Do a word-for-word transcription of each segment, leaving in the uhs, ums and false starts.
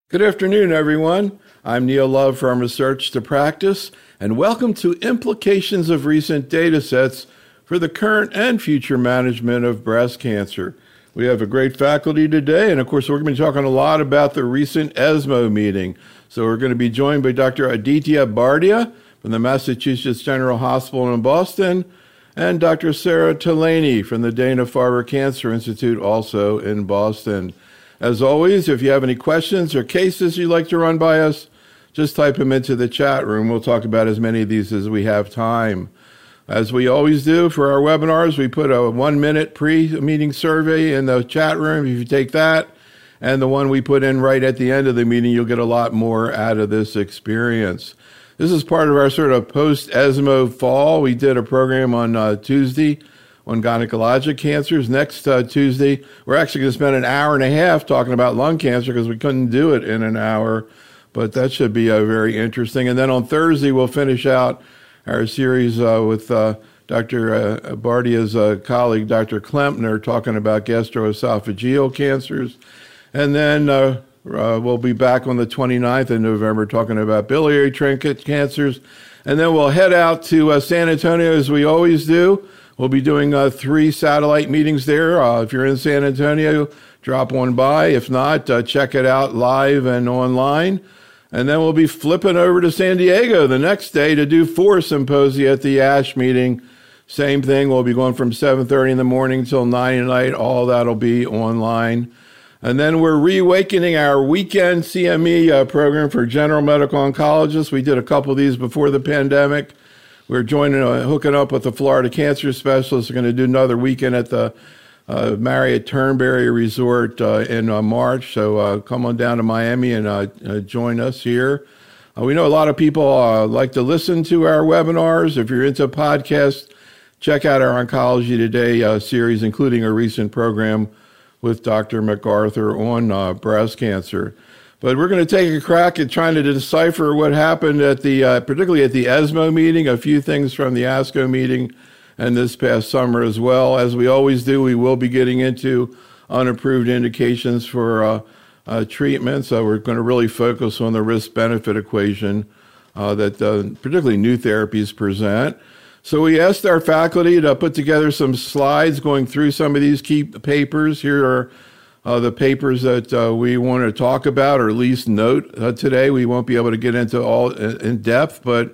Good afternoon, everyone. I'm Neil Love from Research to Practice, and welcome to Implications of Recent Data Sets for the Current and Future Management of Breast Cancer. We have a great faculty today, and of course, we're going to be talking a lot about the recent ESMO meeting. So we're going to be joined by Doctor Aditya Bardia from the Massachusetts General Hospital in Boston, and Doctor Sarah Tolaney from the Dana-Farber Cancer Institute, also in Boston. As always, if you have any questions or cases you'd like to run by us, just type them into the chat room. We'll talk about as many of these as we have time. As we always do for our webinars, we put a one-minute pre-meeting survey in the chat room. If you take that and the one we put in right at the end of the meeting, you'll get a lot more out of this experience. This is part of our sort of post-ESMO fall. We did a program on uh, Tuesday on gynecologic cancers. Next uh, Tuesday, we're actually going to spend an hour and a half talking about lung cancer because we couldn't do it in an hour, but that should be uh, very interesting. And then on Thursday, we'll finish out our series uh, with uh, Doctor Uh, Bardia's uh, colleague, Doctor Klempner, talking about gastroesophageal cancers. And then uh, uh, we'll be back on the twenty-ninth of November talking about biliary tract cancers. And then we'll head out to uh, San Antonio as we always do. We'll be doing uh, three satellite meetings there. Uh, if you're in San Antonio, drop one by. If not, uh, check it out live and online. And then we'll be flipping over to San Diego the next day to do four symposia at the ASH meeting. Same thing. We'll be going from seven thirty in the morning till nine at night. All that'll be online. And then we're reawakening our weekend C M E uh, program for general medical oncologists. We did a couple of these before the pandemic. We're joining, uh, hooking up with the Florida Cancer Specialists. We're going to do another weekend at the uh, Marriott Turnberry Resort uh, in uh, March. So uh, come on down to Miami and uh, uh, join us here. Uh, we know a lot of people uh, like to listen to our webinars. If you're into podcasts, check out our Oncology Today uh, series, including a recent program with Doctor MacArthur on uh, breast cancer. But we're going to take a crack at trying to decipher what happened at the, uh, particularly at the ESMO meeting, a few things from the ASCO meeting and this past summer as well. As we always do, we will be getting into unapproved indications for uh, uh, treatment. So we're going to really focus on the risk-benefit equation uh, that uh, particularly new therapies present. So we asked our faculty to put together some slides going through some of these key papers. Here are Uh, the papers that uh, we want to talk about, or at least note uh, today. We won't be able to get into all in, in depth, but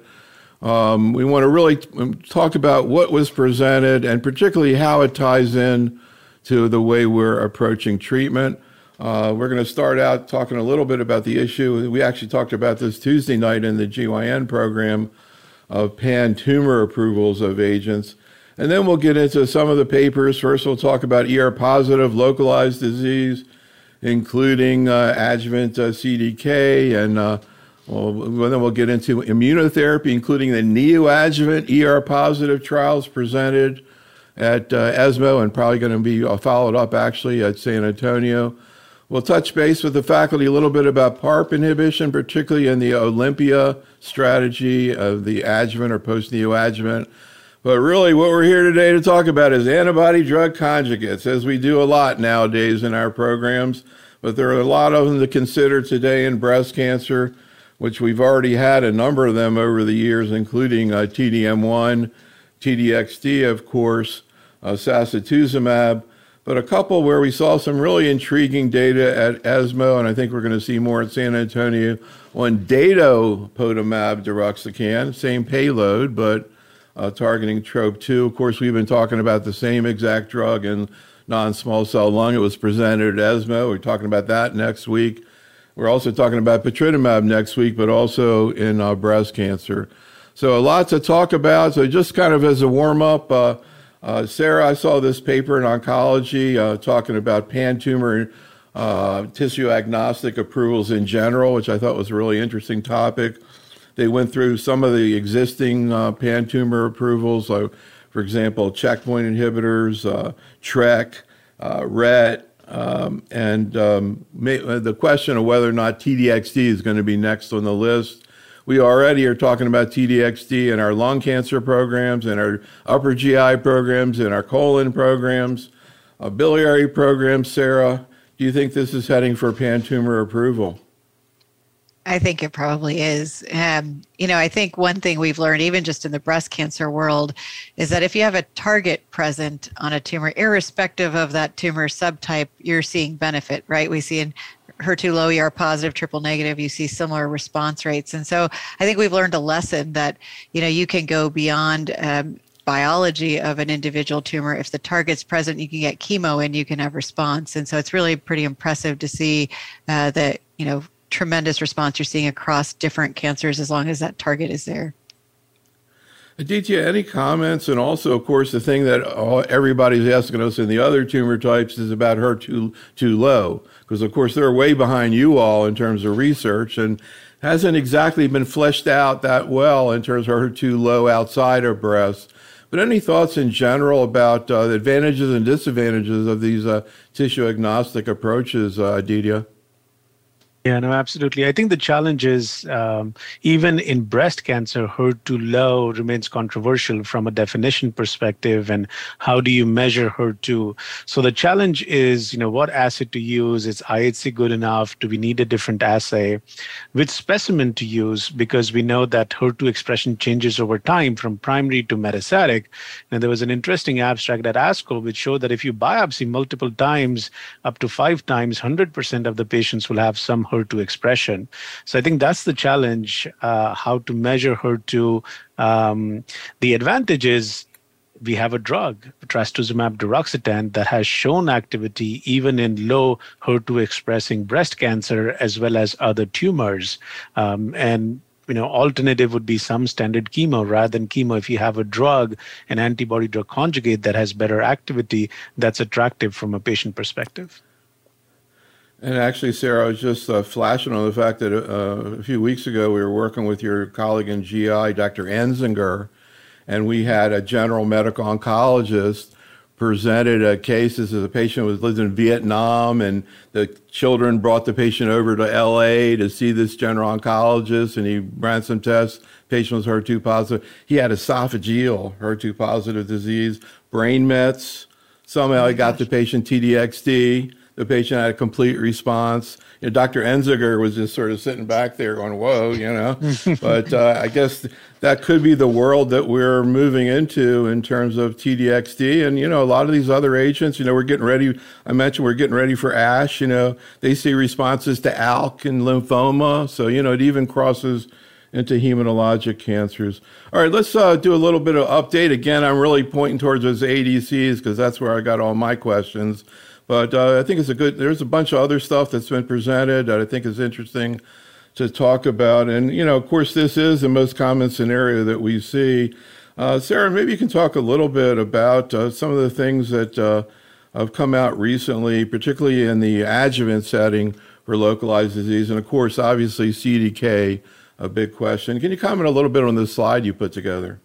um, we want to really t- talk about what was presented and particularly how it ties in to the way we're approaching treatment. Uh, we're going to start out talking a little bit about the issue. We actually talked about this Tuesday night in the G Y N program of pan-tumor approvals of agents. And then we'll get into some of the papers. First, we'll talk about E R-positive localized disease, including uh, adjuvant uh, C D K, and uh, well, then we'll get into immunotherapy, including the neoadjuvant E R-positive trials presented at uh, ESMO and probably going to be followed up, actually, at San Antonio. We'll touch base with the faculty a little bit about PARP inhibition, particularly in the Olympia strategy of the adjuvant or post-neoadjuvant. But really, what we're here today to talk about is antibody-drug conjugates, as we do a lot nowadays in our programs. But there are a lot of them to consider today in breast cancer, which we've already had a number of them over the years, including uh, T D M one, T D X D, of course, uh, sacituzumab, but a couple where we saw some really intriguing data at ESMO, and I think we're going to see more at San Antonio, on datopotamab deruxtecan, same payload, but Uh, targeting TROP two. Of course, we've been talking about the same exact drug in non-small cell lung. It was presented at ESMO. We're talking about that next week. We're also talking about patritumab next week, but also in uh, breast cancer. So a lot to talk about. So just kind of as a warm-up, uh, uh, Sarah, I saw this paper in Oncology uh, talking about pan-tumor uh, tissue-agnostic approvals in general, which I thought was a really interesting topic. They went through some of the existing uh, pan-tumor approvals, uh, for example, checkpoint inhibitors, uh, TRK, uh, R E T, um, and um, may, the question of whether or not T D X D is going to be next on the list. We already are talking about T D X D in our lung cancer programs, in our upper G I programs, in our colon programs, uh, biliary programs. Sarah, do you think this is heading for pan-tumor approval? I think it probably is. Um, you know, I think one thing we've learned, even just in the breast cancer world, is that if you have a target present on a tumor, irrespective of that tumor subtype, you're seeing benefit, right? We see in H E R two low, E R positive, triple negative, you see similar response rates. And so I think we've learned a lesson that, you know, you can go beyond um, biology of an individual tumor. If the target's present, you can get chemo and you can have response. And so it's really pretty impressive to see uh, that, you know, tremendous response you're seeing across different cancers as long as that target is there. Aditya, any comments? And also, of course, the thing that everybody's asking us in the other tumor types is about H E R two too low, because, of course, they're way behind you all in terms of research and hasn't exactly been fleshed out that well in terms of H E R two low outside of breast. But any thoughts in general about uh, the advantages and disadvantages of these uh, tissue-agnostic approaches, uh, Aditya? Yeah, no, absolutely. I think the challenge is um, even in breast cancer, H E R two low remains controversial from a definition perspective. And how do you measure H E R two? So the challenge is, you know, what assay to use? Is I H C good enough? Do we need a different assay? Which specimen to use? Because we know that H E R two expression changes over time from primary to metastatic. And there was an interesting abstract at ASCO which showed that if you biopsy multiple times, up to five times, one hundred percent of the patients will have some H E R two expression. So I think that's the challenge, uh, how to measure H E R two. Um, the advantage is we have a drug, trastuzumab deruxtecan, that has shown activity even in low H E R two expressing breast cancer as well as other tumors. Um, and you know, alternative would be some standard chemo rather than chemo. If you have a drug, an antibody drug conjugate that has better activity, that's attractive from a patient perspective. And actually, Sarah, I was just uh, flashing on the fact that uh, a few weeks ago we were working with your colleague in G I, Doctor Enzinger, and we had a general medical oncologist presented a case as a patient was lived in Vietnam, and the children brought the patient over to L A to see this general oncologist, and he ran some tests. Patient was H E R two positive. He had esophageal H E R two positive disease, brain mets. Somehow he got the patient T D X D. The patient had a complete response. You know, Doctor Enzinger was just sort of sitting back there going, whoa, you know. But uh, I guess that could be the world that we're moving into in terms of T D X D. And, you know, a lot of these other agents, you know, we're getting ready. I mentioned we're getting ready for ASH. You know, they see responses to ALK and lymphoma. So, you know, it even crosses into hematologic cancers. All right, let's uh, do a little bit of update. Again, I'm really pointing towards those A D Cs because that's where I got all my questions. But uh, I think it's a good, there's a bunch of other stuff that's been presented that I think is interesting to talk about. And, you know, of course, this is the most common scenario that we see. Uh, Sarah, maybe you can talk a little bit about uh, some of the things that uh, have come out recently, particularly in the adjuvant setting for localized disease. And, of course, obviously, C D K, a big question. Can you comment a little bit on the slide you put together?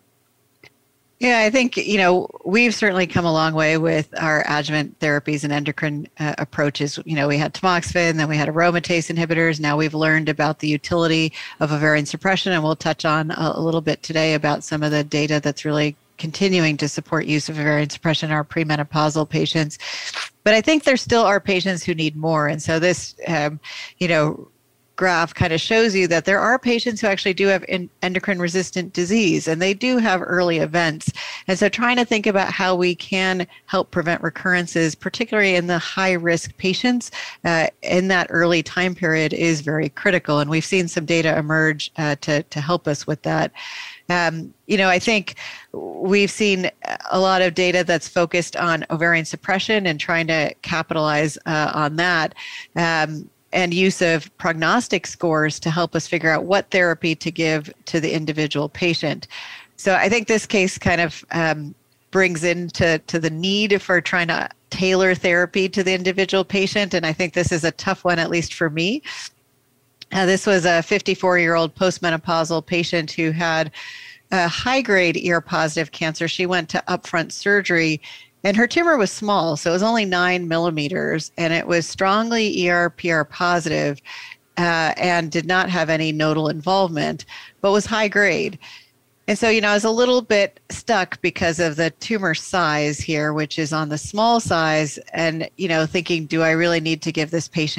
Yeah, I think, you know, we've certainly come a long way with our adjuvant therapies and endocrine uh, approaches. You know, we had tamoxifen, then we had aromatase inhibitors. Now we've learned about the utility of ovarian suppression, and we'll touch on a, a little bit today about some of the data that's really continuing to support use of ovarian suppression in our premenopausal patients. But I think there still are patients who need more. And so this, um, you know, graph kind of shows you that there are patients who actually do have endocrine resistant disease, and they do have early events. And so trying to think about how we can help prevent recurrences, particularly in the high risk patients uh, in that early time period, is very critical. And we've seen some data emerge uh, to, to help us with that. Um, you know, I think we've seen a lot of data that's focused on ovarian suppression and trying to capitalize uh, on that. Um, and use of prognostic scores to help us figure out what therapy to give to the individual patient. So I think this case kind of um, brings into to the need for trying to tailor therapy to the individual patient. And I think this is a tough one, at least for me. Uh, this was a fifty-four-year-old postmenopausal patient who had a high-grade E R positive cancer. She went to upfront surgery, and her tumor was small, so it was only nine millimeters, and it was strongly E R P R positive uh, and did not have any nodal involvement, but was high grade. And so, you know, I was a little bit stuck because of the tumor size here, which is on the small size, and, you know, thinking, do I really need to give this patient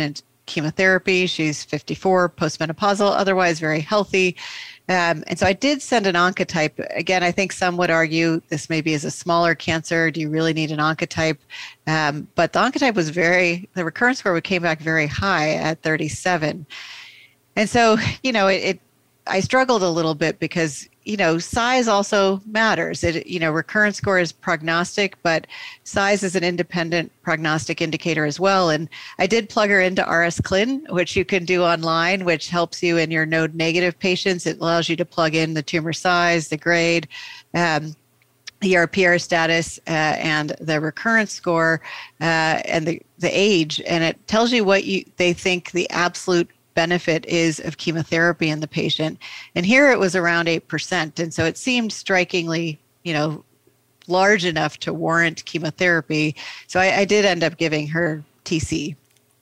chemotherapy. She's fifty-four, postmenopausal, otherwise very healthy. Um, and so I did send an Oncotype. Again, I think some would argue this maybe is a smaller cancer. Do you really need an Oncotype? Um, but the Oncotype was very, the recurrence score came back very high at thirty-seven. And so, you know, it, it I struggled a little bit because, you know, size also matters. It, you know, recurrence score is prognostic, but size is an independent prognostic indicator as well. And I did plug her into R S Clin, which you can do online, which helps you in your node negative patients. It allows you to plug in the tumor size, the grade, um, the E R P R status, uh, and the recurrence score, uh, and the, the age. And it tells you what you they think the absolute benefit is of chemotherapy in the patient. And here it was around eight percent. And so it seemed strikingly, you know, large enough to warrant chemotherapy. So I, I did end up giving her T C.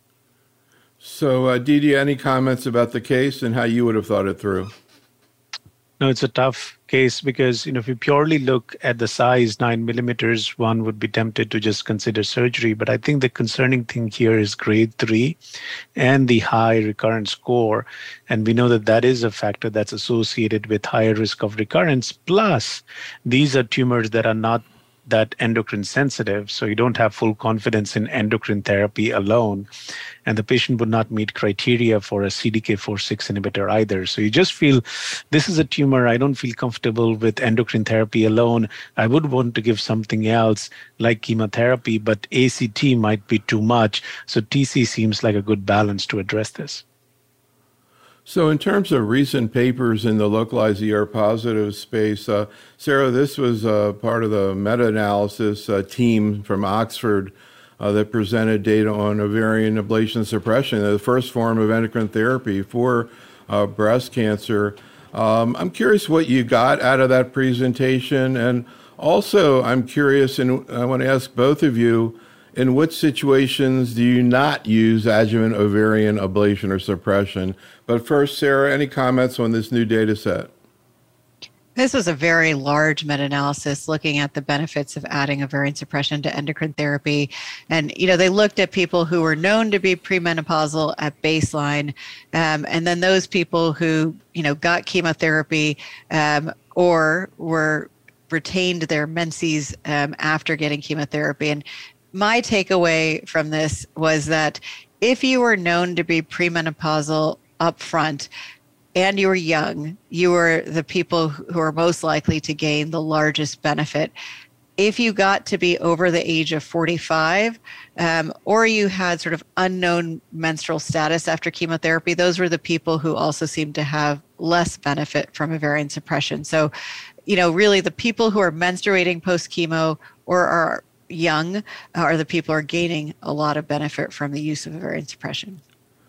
So, uh, Didi, any comments about the case and how you would have thought it through? No, it's a tough case because, you know, if you purely look at the size, nine millimeters, one would be tempted to just consider surgery. But I think the concerning thing here is grade three and the high recurrence score. And we know that that is a factor that's associated with higher risk of recurrence. Plus, these are tumors that are not that endocrine sensitive. So you don't have full confidence in endocrine therapy alone. And the patient would not meet criteria for a C D K four six inhibitor either. So you just feel this is a tumor. I don't feel comfortable with endocrine therapy alone. I would want to give something else like chemotherapy, but A C T might be too much. So T C seems like a good balance to address this. So in terms of recent papers in the localized E R positive space, uh, Sarah, this was uh, part of the meta-analysis uh, team from Oxford uh, that presented data on ovarian ablation suppression, the first form of endocrine therapy for uh, breast cancer. Um, I'm curious what you got out of that presentation. And also, I'm curious, and I want to ask both of you, in which situations do you not use adjuvant ovarian ablation or suppression? But first, Sarah, any comments on this new data set? This was a very large meta-analysis looking at the benefits of adding ovarian suppression to endocrine therapy. And, you know, they looked at people who were known to be premenopausal at baseline, um, and then those people who, you know, got chemotherapy um, or were retained their menses um, after getting chemotherapy. And my takeaway from this was that if you were known to be premenopausal up front and you were young, you were the people who are most likely to gain the largest benefit. If you got to be over the age of forty-five, um, or you had sort of unknown menstrual status after chemotherapy, those were the people who also seemed to have less benefit from ovarian suppression. So, you know, really the people who are menstruating post-chemo or are young are the people who are gaining a lot of benefit from the use of ovarian suppression.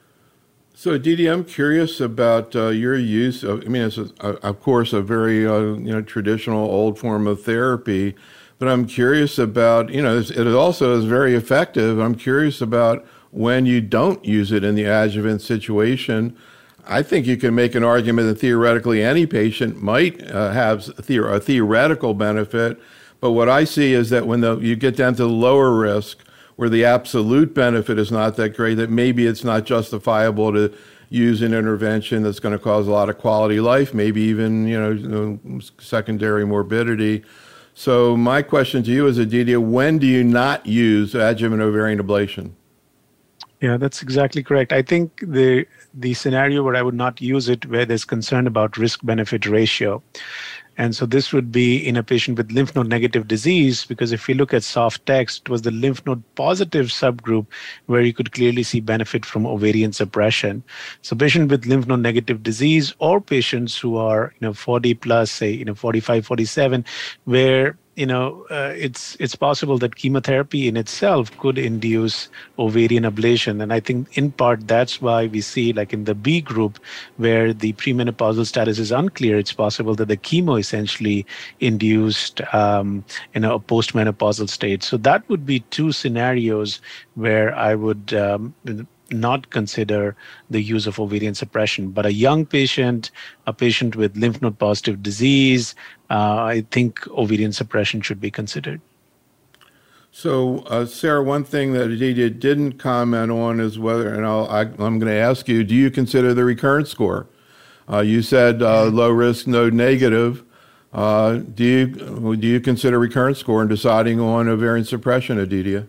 So, Didi, I'm curious about uh, your use of, I mean, it's, a, a, of course, a very, uh, you know, traditional old form of therapy, but I'm curious about, you know, it also is very effective. I'm curious about when you don't use it in the adjuvant situation. I think you can make an argument that theoretically any patient might uh, have the- a theoretical benefit, but what I see is that when the, you get down to the lower risk, where the absolute benefit is not that great, that maybe it's not justifiable to use an intervention that's going to cause a lot of quality of life, maybe even, you know, you know secondary morbidity. So my question to you is, Aditya, when do you not use adjuvant ovarian ablation? Yeah, that's exactly correct. I think the the scenario where I would not use it, where there's concern about risk-benefit ratio. And so this would be in a patient with lymph node negative disease, because if we look at soft text, it was the lymph node positive subgroup where you could clearly see benefit from ovarian suppression. So patient with lymph node negative disease or patients who are, you know, forty plus, say, you know, forty-five, forty-seven, where you know, uh, it's it's possible that chemotherapy in itself could induce ovarian ablation. And I think in part that's why we see, like in the B group, where the premenopausal status is unclear, it's possible that the chemo essentially induced, um, you know, a postmenopausal state. So that would be two scenarios where I would um, not consider the use of ovarian suppression. But a young patient, a patient with lymph node positive disease, uh, I think ovarian suppression should be considered. So, uh, Sarah, one thing that Aditya didn't comment on is whether, and I'll, I, I'm going to ask you, do you consider the recurrence score? Uh, you said uh, low risk, node negative. Uh, do you do you consider recurrence score in deciding on ovarian suppression, Aditya?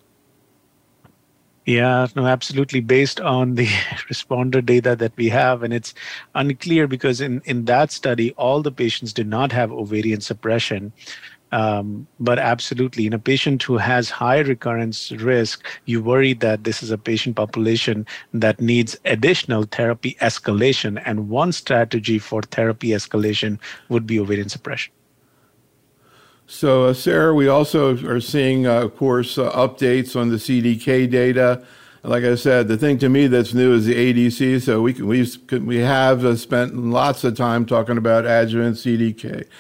Yeah, no, absolutely. Based on the responder data that we have, and it's unclear because in, in that study, all the patients did not have ovarian suppression. Um, but absolutely, in a patient who has high recurrence risk, you worry that this is a patient population that needs additional therapy escalation. And one strategy for therapy escalation would be ovarian suppression. So, uh, Sarah, we also are seeing, uh, of course, uh, updates on the C D K data. Like I said, the thing to me that's new is the A D C. So we can, we we have uh, spent lots of time talking about adjuvant C D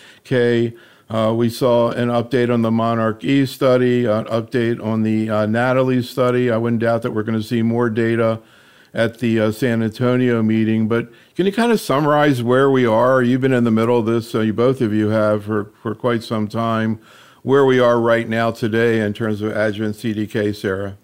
K. Uh, we saw an update on the Monarch E study, an update on the uh, Natalie study. I wouldn't doubt that we're going to see more data at the uh, San Antonio meeting. But can you kind of summarize where we are? You've been in the middle of this, so you both of you have for, for quite some time, where we are right now today in terms of adjuvant C D K, Sarah.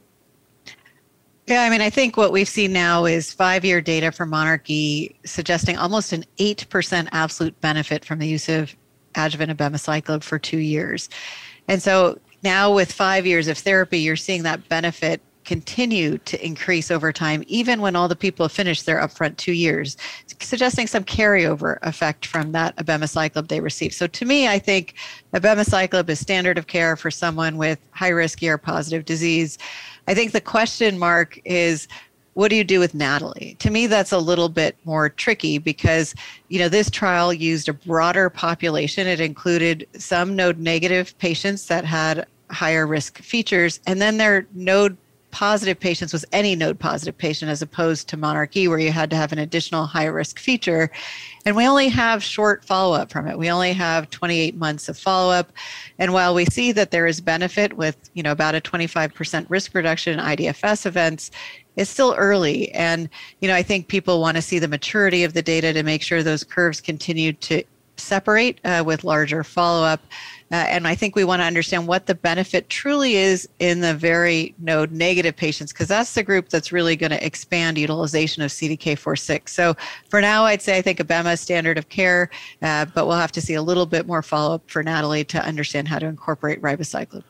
Yeah, I mean, I think what we've seen now is five-year data for Monarch E suggesting almost an eight percent absolute benefit from the use of adjuvant abemaciclib for two years. And so now with five years of therapy, you're seeing that benefit continue to increase over time, even when all the people have finished their upfront two years, suggesting some carryover effect from that abemaciclib they received. So to me, I think abemaciclib is standard of care for someone with high-risk E R-positive disease. I think the question mark is, what do you do with Natalie? To me, that's a little bit more tricky because, you know, this trial used a broader population. It included some node negative patients that had higher risk features, and then their node positive patients was any node positive patient as opposed to Monarch E, where you had to have an additional high risk feature. And we only have short follow-up from it. We only have twenty-eight months of follow-up. And while we see that there is benefit with, you know, about a twenty-five percent risk reduction in I D F S events, it's still early. And, you know, I think people want to see the maturity of the data to make sure those curves continue to separate uh, with larger follow-up. Uh, and I think we want to understand what the benefit truly is in the very node negative patients, because that's the group that's really going to expand utilization of C D K four six. So for now, I'd say I think Abema is standard of care, uh, but we'll have to see a little bit more follow-up for Natalie to understand how to incorporate ribociclib.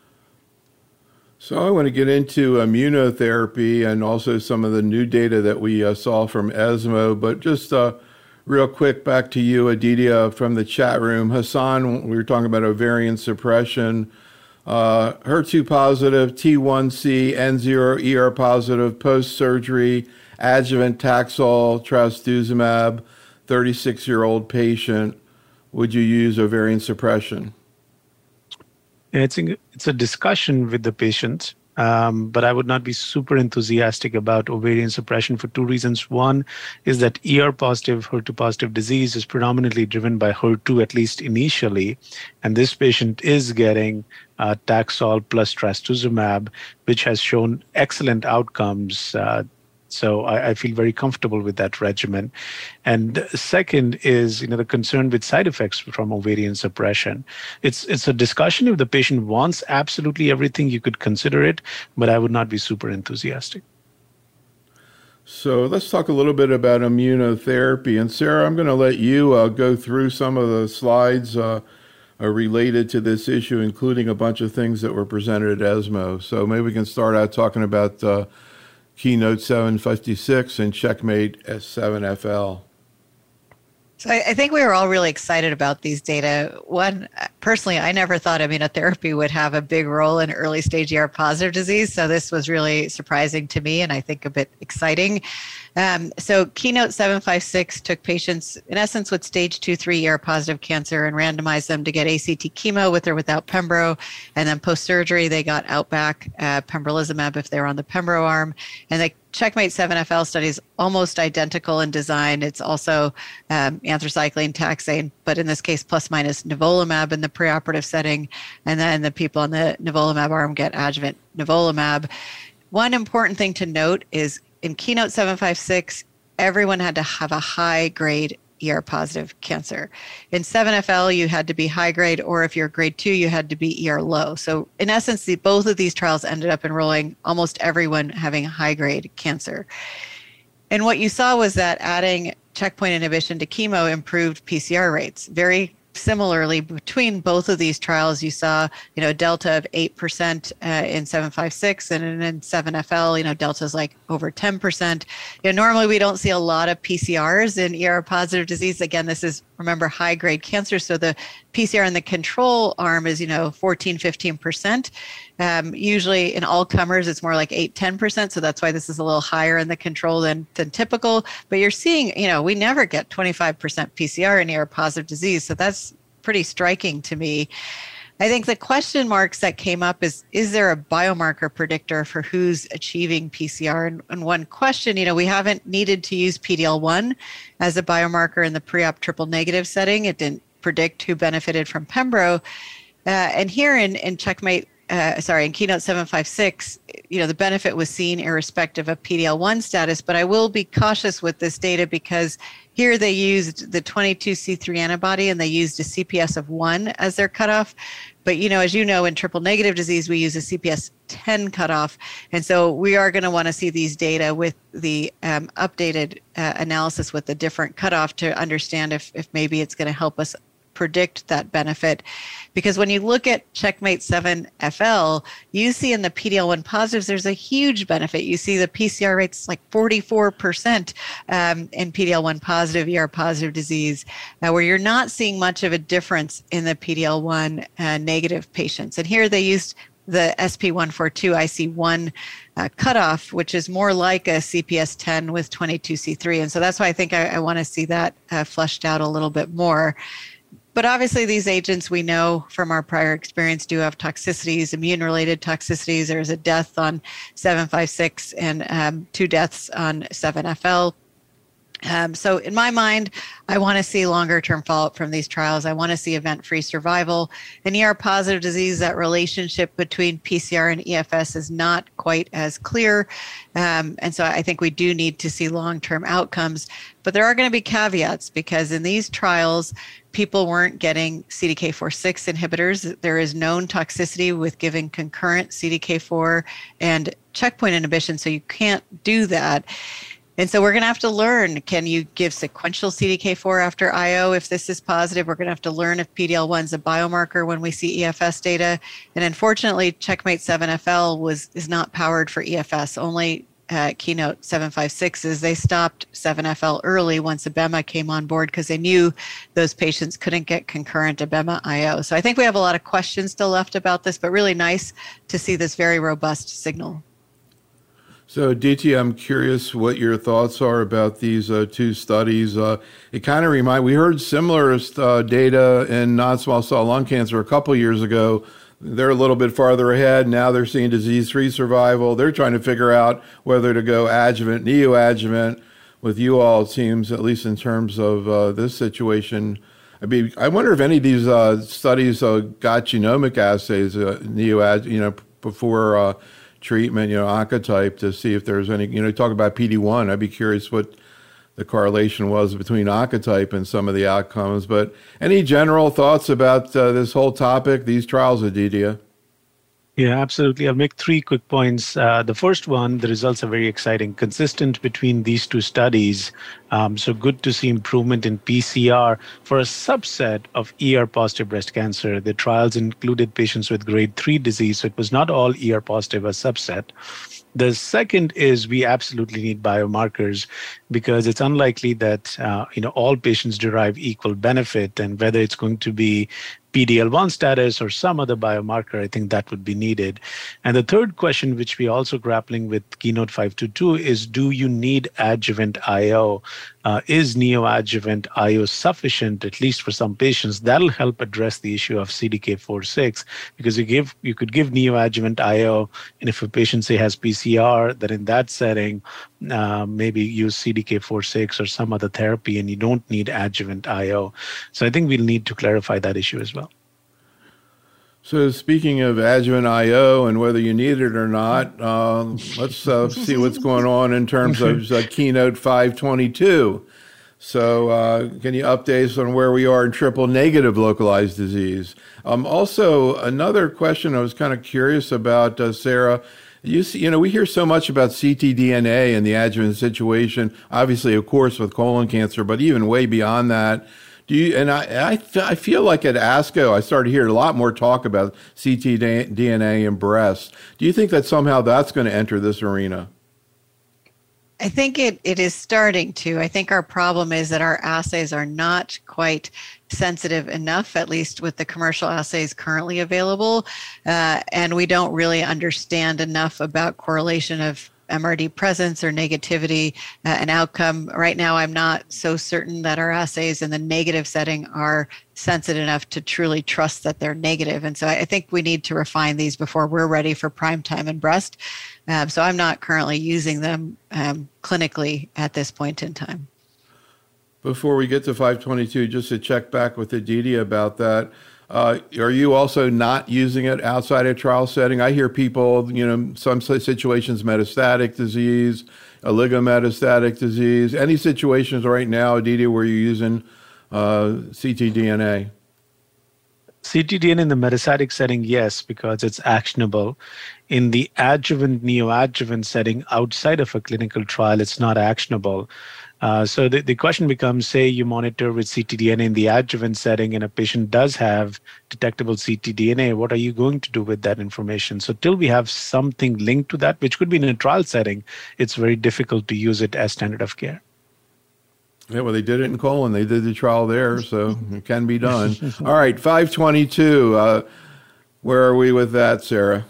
So I want to get into immunotherapy and also some of the new data that we uh, saw from ESMO, but just uh, real quick, back to you, Aditya, from the chat room. Hassan, we were talking about ovarian suppression, uh, H E R two positive, T one C, N zero E R positive, post-surgery, adjuvant Taxol, trastuzumab, thirty-six-year-old patient. Would you use ovarian suppression? It's a, it's a discussion with the patient. Um, but I would not be super enthusiastic about ovarian suppression for two reasons. One is that E R positive, H E R two positive disease is predominantly driven by H E R two, at least initially. And this patient is getting uh, Taxol plus trastuzumab, which has shown excellent outcomes. Uh, so I, I feel very comfortable with that regimen. And second is, you know, the concern with side effects from ovarian suppression. It's it's a discussion. If the patient wants absolutely everything, you could consider it, but I would not be super enthusiastic. So let's talk a little bit about immunotherapy. And Sarah, I'm going to let you uh, go through some of the slides uh, uh, related to this issue, including a bunch of things that were presented at ESMO. So maybe we can start out talking about uh, Keynote seven fifty-six and Checkmate S seven F L. So I, I think we were all really excited about these data. One, personally, I never thought immunotherapy would have a big role in early stage E R positive disease. So this was really surprising to me and I think a bit exciting. Um, so Keynote seven fifty-six took patients, in essence, with stage two, three E R positive cancer and randomized them to get A C T chemo with or without Pembro. And then post-surgery, they got Outback uh, pembrolizumab if they were on the Pembro arm. And the Checkmate seven F L study is almost identical in design. It's also um, anthracycline, taxane, but in this case, plus minus nivolumab in the preoperative setting. And then the people on the nivolumab arm get adjuvant nivolumab. One important thing to note is in Keynote seven fifty-six, everyone had to have a high grade E R positive cancer. In seven F L, you had to be high grade, or if you're grade two, you had to be E R low. So in essence, the, both of these trials ended up enrolling almost everyone having high grade cancer. And what you saw was that adding checkpoint inhibition to chemo improved P C R rates. Very similarly, between both of these trials, you saw, you know, a delta of eight percent uh, in seven five six, and in seven F L, you know, delta's like over ten percent. You know, normally we don't see a lot of P C Rs in E R positive disease. Again, this is, remember, high grade cancer. So the P C R in the control arm is, you know, fourteen, fifteen percent. Um, usually in all comers, it's more like eight, ten percent. So that's why this is a little higher in the control than, than typical. But you're seeing, you know, we never get twenty-five percent P C R in E R positive disease. So that's pretty striking to me. I think the question marks that came up is, is there a biomarker predictor for who's achieving P C R? And, and one question, you know, we haven't needed to use P D L one as a biomarker in the pre-op triple negative setting. It didn't predict who benefited from Pembro. Uh, and here in, in Checkmate, uh, sorry, in Keynote seven five six, you know, the benefit was seen irrespective of P D L one status, but I will be cautious with this data because here they used the twenty-two C three antibody and they used a C P S of one as their cutoff. But, you know, as you know, in triple negative disease, we use a C P S ten cutoff. And so we are going to want to see these data with the um, updated uh, analysis with the different cutoff to understand if, if maybe it's going to help us predict that benefit. Because when you look at Checkmate seven F L, you see in the P D L one positives, there's a huge benefit. You see the P C R rates like forty-four percent um, in P D L one positive, E R positive disease, uh, where you're not seeing much of a difference in the P D L one uh, negative patients. And here they used the S P one forty-two I C one uh, cutoff, which is more like a C P S ten with twenty-two C three. And so that's why I think I, I want to see that uh, fleshed out a little bit more. But obviously, these agents, we know from our prior experience, do have toxicities, immune-related toxicities. There's a death on seven five six and um, two deaths on seven F L. Um, so in my mind, I want to see longer-term follow-up from these trials. I want to see event-free survival. In E R-positive disease, that relationship between P C R and E F S is not quite as clear. Um, and so I think we do need to see long-term outcomes. But there are going to be caveats because in these trials, people weren't getting C D K four six inhibitors. There is known toxicity with giving concurrent C D K four and checkpoint inhibition, so you can't do that. And so we're going to have to learn, can you give sequential C D K four after I O if this is positive? We're going to have to learn if P D L one is a biomarker when we see E F S data. And unfortunately, Checkmate seven F L was is not powered for E F S. Only uh, Keynote seven five six is they stopped seven F L early once Abema came on board because they knew those patients couldn't get concurrent Abema I O. So I think we have a lot of questions still left about this, but really nice to see this very robust signal. So, D T, I'm curious what your thoughts are about these uh, two studies. Uh, it kind of remind we heard similar uh, data in non-small cell lung cancer a couple years ago. They're a little bit farther ahead. Now they're seeing disease-free survival. They're trying to figure out whether to go adjuvant, neoadjuvant. With you all, it seems, at least in terms of uh, this situation. I mean, I wonder if any of these uh, studies uh, got genomic assays, uh, neoadjuvant, you know, before. Uh, treatment, you know, Oncotype, to see if there's any, you know, talk about P D one. I'd be curious what the correlation was between Oncotype and some of the outcomes. But any general thoughts about uh, this whole topic, these trials, Aditya? Yeah, absolutely. I'll make three quick points. Uh, the first one, the results are very exciting, consistent between these two studies. Um, so good to see improvement in P C R for a subset of E R-positive breast cancer. The trials included patients with grade three disease, so it was not all E R-positive, a subset. The second is we absolutely need biomarkers because it's unlikely that uh, you know all patients derive equal benefit, and whether it's going to be P D L one status or some other biomarker, I think that would be needed. And the third question, which we're also grappling with Keynote five twenty-two, is do you need adjuvant I O? Uh, is neoadjuvant I O sufficient, at least for some patients? That'll help address the issue of C D K four six, because you give you could give neoadjuvant I O, and if a patient, say, has P C R, then in that setting, uh, maybe use C D K four six or some other therapy, and you don't need adjuvant I O. So I think we'll need to clarify that issue as well. So speaking of adjuvant I O and whether you need it or not, um, let's uh, see what's going on in terms of uh, Keynote five twenty-two. So uh, can you update us on where we are in triple negative localized disease? Um, also, another question I was kind of curious about, uh, Sarah, you see, you know, we hear so much about ctDNA in the adjuvant situation, obviously, of course, with colon cancer, but even way beyond that. Do you, and I, I, I feel like at ASCO, I started hearing a lot more talk about ctDNA in breast. Do you think that somehow that's going to enter this arena? I think it, it is starting to. I think our problem is that our assays are not quite sensitive enough, at least with the commercial assays currently available. Uh, and we don't really understand enough about correlation of M R D presence or negativity uh, and outcome. Right now, I'm not so certain that our assays in the negative setting are sensitive enough to truly trust that they're negative. And so I think we need to refine these before we're ready for prime time in breast. Um, so I'm not currently using them um, clinically at this point in time. Before we get to five twenty-two, just to check back with Aditi about that, uh, are you also not using it outside a trial setting? I hear people, you know, some situations, metastatic disease, oligometastatic disease. Any situations right now, Aditi, where you're using uh, ctDNA? ctDNA in the metastatic setting, yes, because it's actionable. In the adjuvant, neoadjuvant setting outside of a clinical trial, it's not actionable. Uh, so the, the question becomes, say you monitor with ctDNA in the adjuvant setting and a patient does have detectable ctDNA, what are you going to do with that information? So till we have something linked to that, which could be in a trial setting, it's very difficult to use it as standard of care. Yeah, well, they did it in colon. They did the trial there, so it can be done. All right, five twenty-two. Uh, where are we with that, Sarah?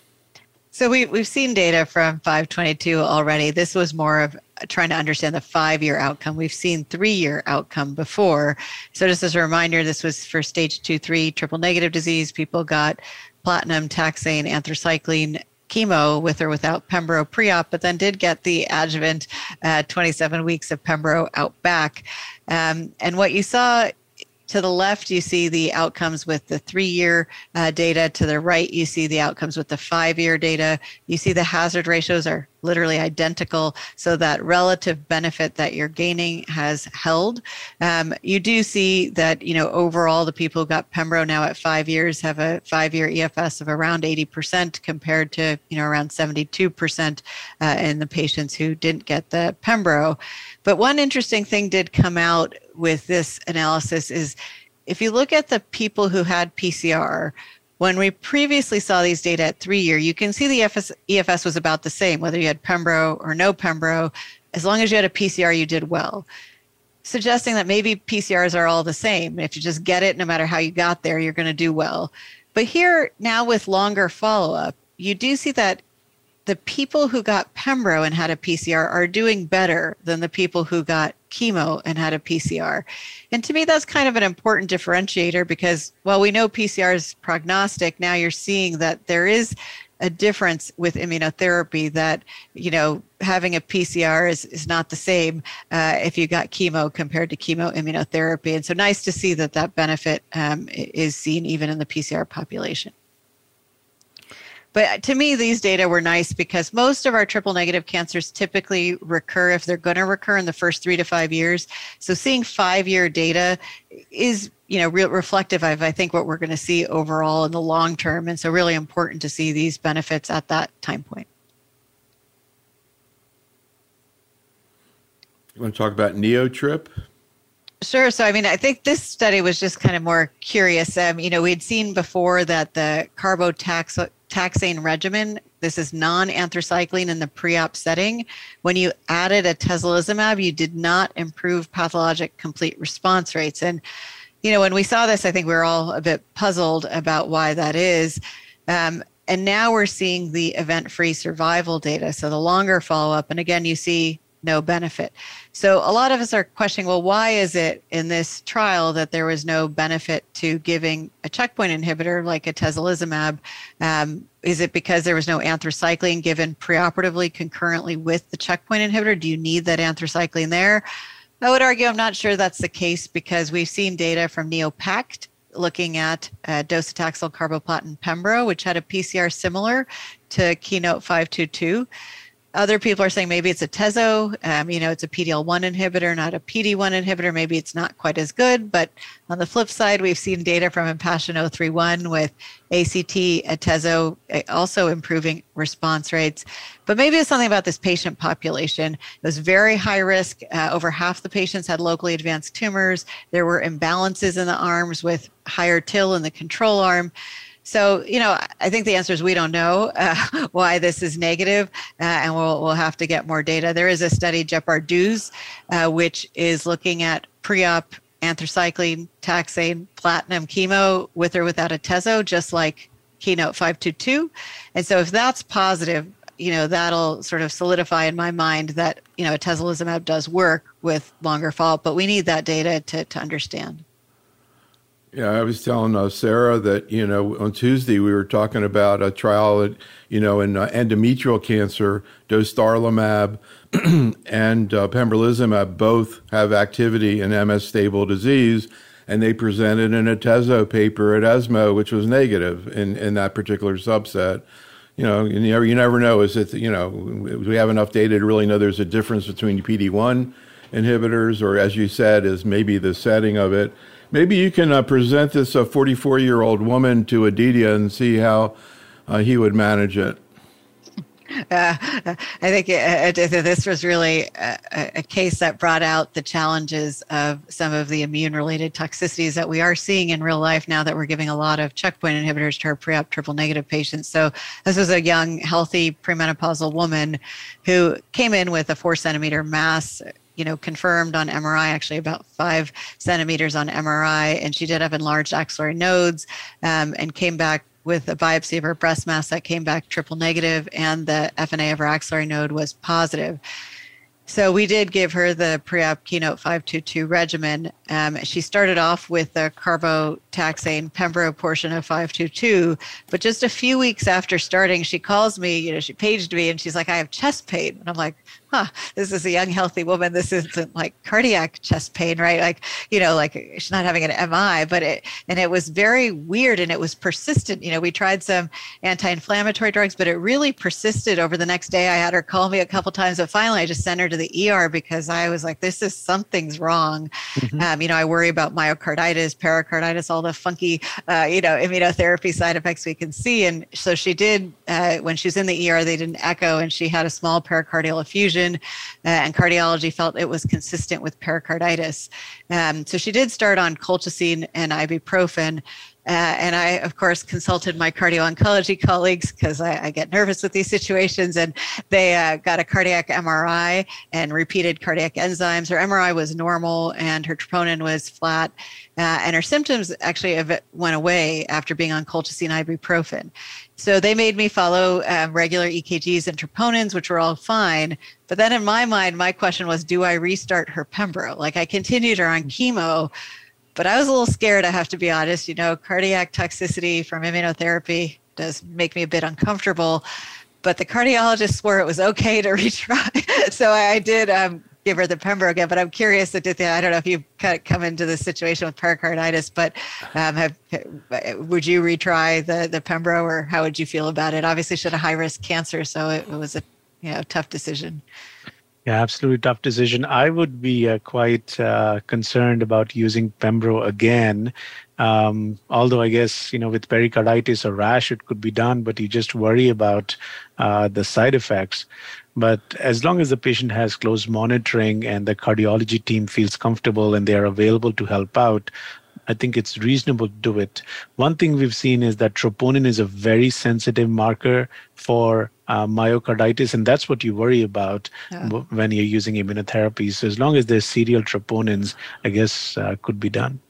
So we, we've seen data from five twenty-two already. This was more of trying to understand the five-year outcome. We've seen three-year outcome before. So just as a reminder, this was for stage two, three triple negative disease. People got platinum, taxane, anthracycline, chemo with or without pembro pre-op, but then did get the adjuvant uh, twenty-seven weeks of pembro out back. Um, and what you saw to the left, you see the outcomes with the three-year uh, data. To the right, you see the outcomes with the five-year data. You see the hazard ratios are literally identical, so that relative benefit that you're gaining has held. Um, you do see that, you know, overall, the people who got pembro now at five years have a five-year E F S of around eighty percent compared to, you know, around seventy-two percent uh, in the patients who didn't get the pembro. But one interesting thing did come out with this analysis is if you look at the people who had P C R, when we previously saw these data at three year, you can see the E F S was about the same, whether you had pembro or no pembro. As long as you had a P C R, you did well, suggesting that maybe P C Rs are all the same. If you just get it, no matter how you got there, you're going to do well. But here now with longer follow-up, you do see that the people who got pembro and had a P C R are doing better than the people who got chemo and had a P C R. And to me, that's kind of an important differentiator because while we know P C R is prognostic, now you're seeing that there is a difference with immunotherapy that, you know, having a P C R is, is not the same uh, if you got chemo compared to chemo immunotherapy. And so nice to see that that benefit um, is seen even in the P C R population. But to me, these data were nice because most of our triple negative cancers typically recur if they're going to recur in the first three to five years. So seeing five-year data is, you know, real reflective of, I think, what we're going to see overall in the long term. And so really important to see these benefits at that time point. You want to talk about NeoTrip? Sure. So, I mean, I think this study was just kind of more curious. Um, you know, we'd seen before that the carbotaxane regimen, this is non-anthracycline in the pre-op setting. When you added atezolizumab, you did not improve pathologic complete response rates. And, you know, when we saw this, I think we were all a bit puzzled about why that is. Um, and now we're seeing the event-free survival data. So the longer follow-up, and again, you see no benefit. So a lot of us are questioning, well, why is it in this trial that there was no benefit to giving a checkpoint inhibitor like atezolizumab? Um, is it because there was no anthracycline given preoperatively concurrently with the checkpoint inhibitor? Do you need that anthracycline there? I would argue I'm not sure that's the case because we've seen data from NeoPact looking at uh, docetaxel carboplatin pembro, which had a P C R similar to Keynote five two two. Other people are saying maybe it's a Tezo. Um, you know, it's a P D L one inhibitor, not a P D one inhibitor. Maybe it's not quite as good. But on the flip side, we've seen data from Impassion oh three one with A C T, Atezo, also improving response rates. But maybe it's something about this patient population. It was very high risk. Uh, over half the patients had locally advanced tumors. There were imbalances in the arms with higher T I L in the control arm. So, you know, I think the answer is we don't know uh, why this is negative, uh, and we'll we'll have to get more data. There is a study, Jeoparduse, uh, which is looking at pre-op anthracycline, taxane, platinum chemo with or without Atezo, just like Keynote five two two. And so if that's positive, you know, that'll sort of solidify in my mind that, you know, atezolizumab does work with longer follow-up, but we need that data to, to understand. Yeah, I was telling uh, Sarah that, you know, on Tuesday we were talking about a trial that, you know, in uh, endometrial cancer, dostarlimab and uh, pembrolizumab both have activity in M S stable disease, and they presented an Atezo paper at ESMO, which was negative in, in that particular subset. You know, you never, you never know, is it, you know, we have enough data to really know there's a difference between P D one inhibitors, or as you said, is maybe the setting of it. Maybe you can uh, present this a forty-four-year-old woman to Aditya and see how uh, he would manage it. Uh, I think uh, this was really a, a case that brought out the challenges of some of the immune-related toxicities that we are seeing in real life now that we're giving a lot of checkpoint inhibitors to our pre-op triple-negative patients. So this was a young, healthy premenopausal woman who came in with a four-centimeter mass, you know, confirmed on M R I, actually about five centimeters on M R I, and she did have enlarged axillary nodes, um, and came back with a biopsy of her breast mass that came back triple negative, and the F N A of her axillary node was positive. So we did give her the pre-op Keynote five two two regimen. Um, she started off with the carbotaxane pembro portion of five two two, but just a few weeks after starting, she calls me, you know, she paged me, and she's like, I have chest pain. And I'm like, huh, this is a young, healthy woman. This isn't like cardiac chest pain, right? Like, you know, like she's not having an M I, but it, and it was very weird, and it was persistent. You know, we tried some anti-inflammatory drugs, but it really persisted over the next day. I had her call me a couple times, but finally I just sent her to the E R because I was like, this is something's wrong. Mm-hmm. Um, you know, I worry about myocarditis, pericarditis, all the funky, uh, you know, immunotherapy side effects we can see. And so she did, uh, when she was in the E R, they did an echo, and she had a small pericardial effusion. Uh, and cardiology felt it was consistent with pericarditis. Um, so she did start on colchicine and ibuprofen. Uh, and I, of course, consulted my cardio-oncology colleagues because I, I get nervous with these situations. And they uh, got a cardiac M R I and repeated cardiac enzymes. Her M R I was normal, and her troponin was flat. Uh, and her symptoms actually went away after being on colchicine ibuprofen. So they made me follow um, regular E K Gs and troponins, which were all fine. But then in my mind, my question was, do I restart her pembro? Like, I continued her on chemo, but I was a little scared, I have to be honest. You know, cardiac toxicity from immunotherapy does make me a bit uncomfortable. But the cardiologist swore it was okay to retry. So I did um, give her the pembro again. But I'm curious, Aditya, I don't know if you've come into this situation with pericarditis, but um, have, would you retry the, the pembro, or how would you feel about it? Obviously, she had a high-risk cancer, so it, it was a you know, tough decision. Yeah, absolutely tough decision. I would be uh, quite uh, concerned about using pembro again. Um, although I guess, you know, with pericarditis or rash, it could be done, but you just worry about uh, the side effects. But as long as the patient has close monitoring and the cardiology team feels comfortable and they are available to help out, I think it's reasonable to do it. One thing we've seen is that troponin is a very sensitive marker for uh, myocarditis, and that's what you worry about yeah. w- when you're using immunotherapy. So as long as there's serial troponins, I guess uh, could be done.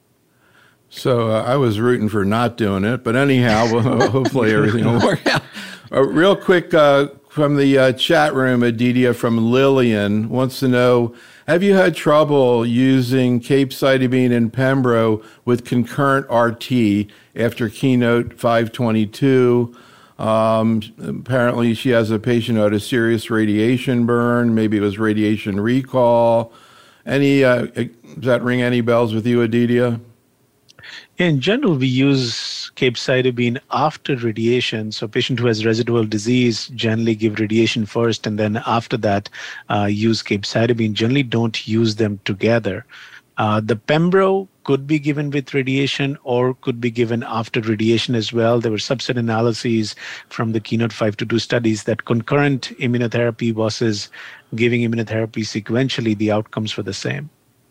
So uh, I was rooting for not doing it, but anyhow, well, hopefully everything will work out. Uh, real quick, uh, from the uh, chat room, Aditya from Lillian wants to know, have you had trouble using capecitabine and pembro with concurrent R T after Keynote five twenty-two? Um, apparently she has a patient who had a serious radiation burn. Maybe it was radiation recall. Any, uh, does that ring any bells with you, Aditya? In general, we use capecitabine after radiation. So patient who has residual disease generally give radiation first, and then after that uh, use capecitabine. Generally don't use them together. Uh, the pembro could be given with radiation or could be given after radiation as well. There were subset analyses from the Keynote five two two studies that concurrent immunotherapy versus giving immunotherapy sequentially, the outcomes were the same.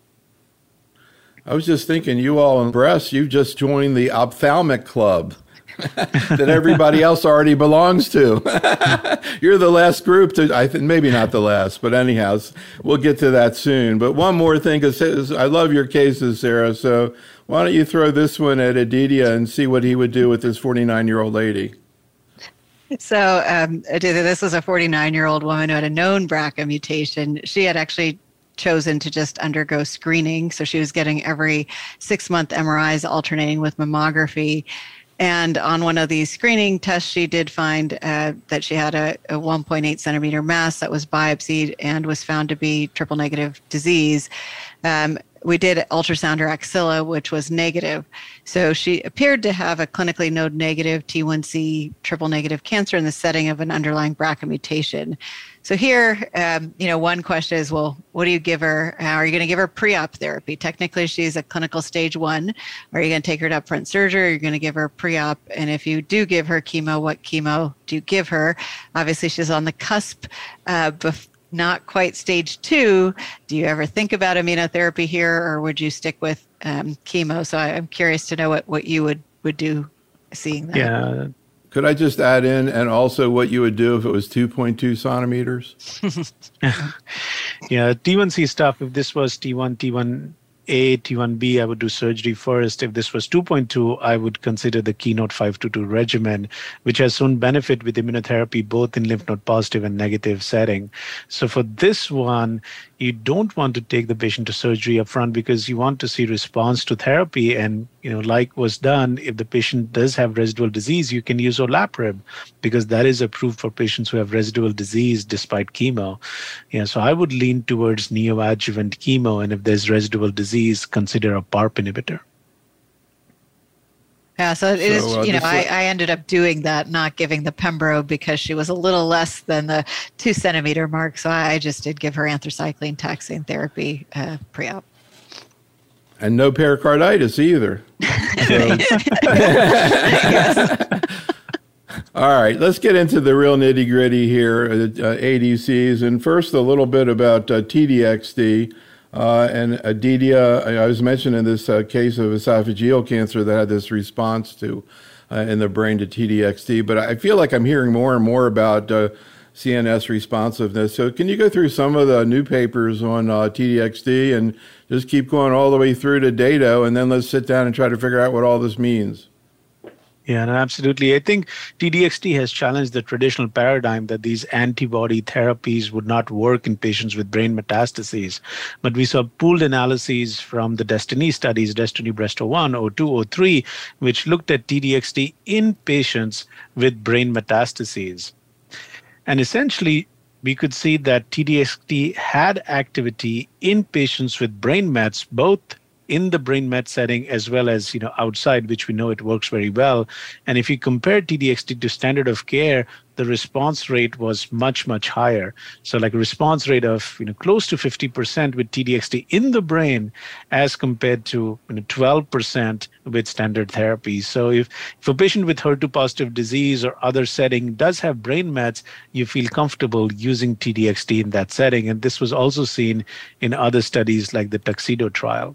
I was just thinking, you all in breast, you just joined the ophthalmic club that everybody else already belongs to. You're the last group to, I think, maybe not the last, but anyhow, we'll get to that soon. But one more thing, because I love your cases, Sarah, so why don't you throw this one at Aditya and see what he would do with this forty-nine-year-old lady? So um, Aditya, this was a forty-nine-year-old woman who had a known B R C A mutation. She had actually chosen to just undergo screening. So she was getting every six-month M R Is alternating with mammography. And on one of these screening tests, she did find uh, that she had a, a one point eight centimeter mass that was biopsied and was found to be triple negative disease. Um, we did ultrasound her axilla, which was negative. So she appeared to have a clinically node negative T one C triple negative cancer in the setting of an underlying B R C A mutation. So here, um, you know, one question is, well, what do you give her? How are you going to give her pre-op therapy? Technically, she's a clinical stage one. Are you going to take her to upfront surgery? Or are you going to give her pre-op? And if you do give her chemo, what chemo do you give her? Obviously, she's on the cusp, uh, bef- not quite stage two. Do you ever think about immunotherapy here, or would you stick with um, chemo? So I, I'm curious to know what, what you would, would do seeing that. Yeah. Could I just add in, and also what you would do if it was two point two centimeters? Yeah, T one C stuff, if this was T one, T one A, T one B, I would do surgery first. If this was two point two, I would consider the Keynote five two two regimen, which has shown benefit with immunotherapy both in lymph node positive and negative setting. So for this one, you don't want to take the patient to surgery upfront because you want to see response to therapy. And, you know, like was done, if the patient does have residual disease, you can use olaparib because that is approved for patients who have residual disease despite chemo. Yeah, so I would lean towards neoadjuvant chemo. And if there's residual disease, consider a PARP inhibitor. Yeah, so it So, is, uh, you know, this I, one- I ended up doing that, not giving the pembro because she was a little less than the two centimeter mark. So I just did give her anthracycline taxane therapy uh, pre-op. And no pericarditis either. All right, let's get into the real nitty gritty here, uh, A D Cs. And first, a little bit about uh, T D X D. Uh, and Aditya, I was mentioning this uh, case of esophageal cancer that had this response to uh, in the brain to T D X D. But I feel like I'm hearing more and more about uh, C N S responsiveness. So can you go through some of the new papers on uh, T D X D and just keep going all the way through to Dato, and then let's sit down and try to figure out what all this means? Yeah, no, absolutely. I think T D X D has challenged the traditional paradigm that these antibody therapies would not work in patients with brain metastases. But we saw pooled analyses from the DESTINY studies, DESTINY Breast oh one, oh two, oh three, which looked at T D X D in patients with brain metastases. And essentially, we could see that T D X D had activity in patients with brain mets, both in the brain met setting as well as, you know, outside, which we know it works very well. And if you compare T D X D to standard of care, the response rate was much, much higher. So like a response rate of, you know, close to fifty percent with T D X D in the brain as compared to, you know, twelve percent with standard therapy. So if, if a patient with H E R two positive disease or other setting does have brain mets, you feel comfortable using T D X D in that setting. And this was also seen in other studies like the Tuxedo trial.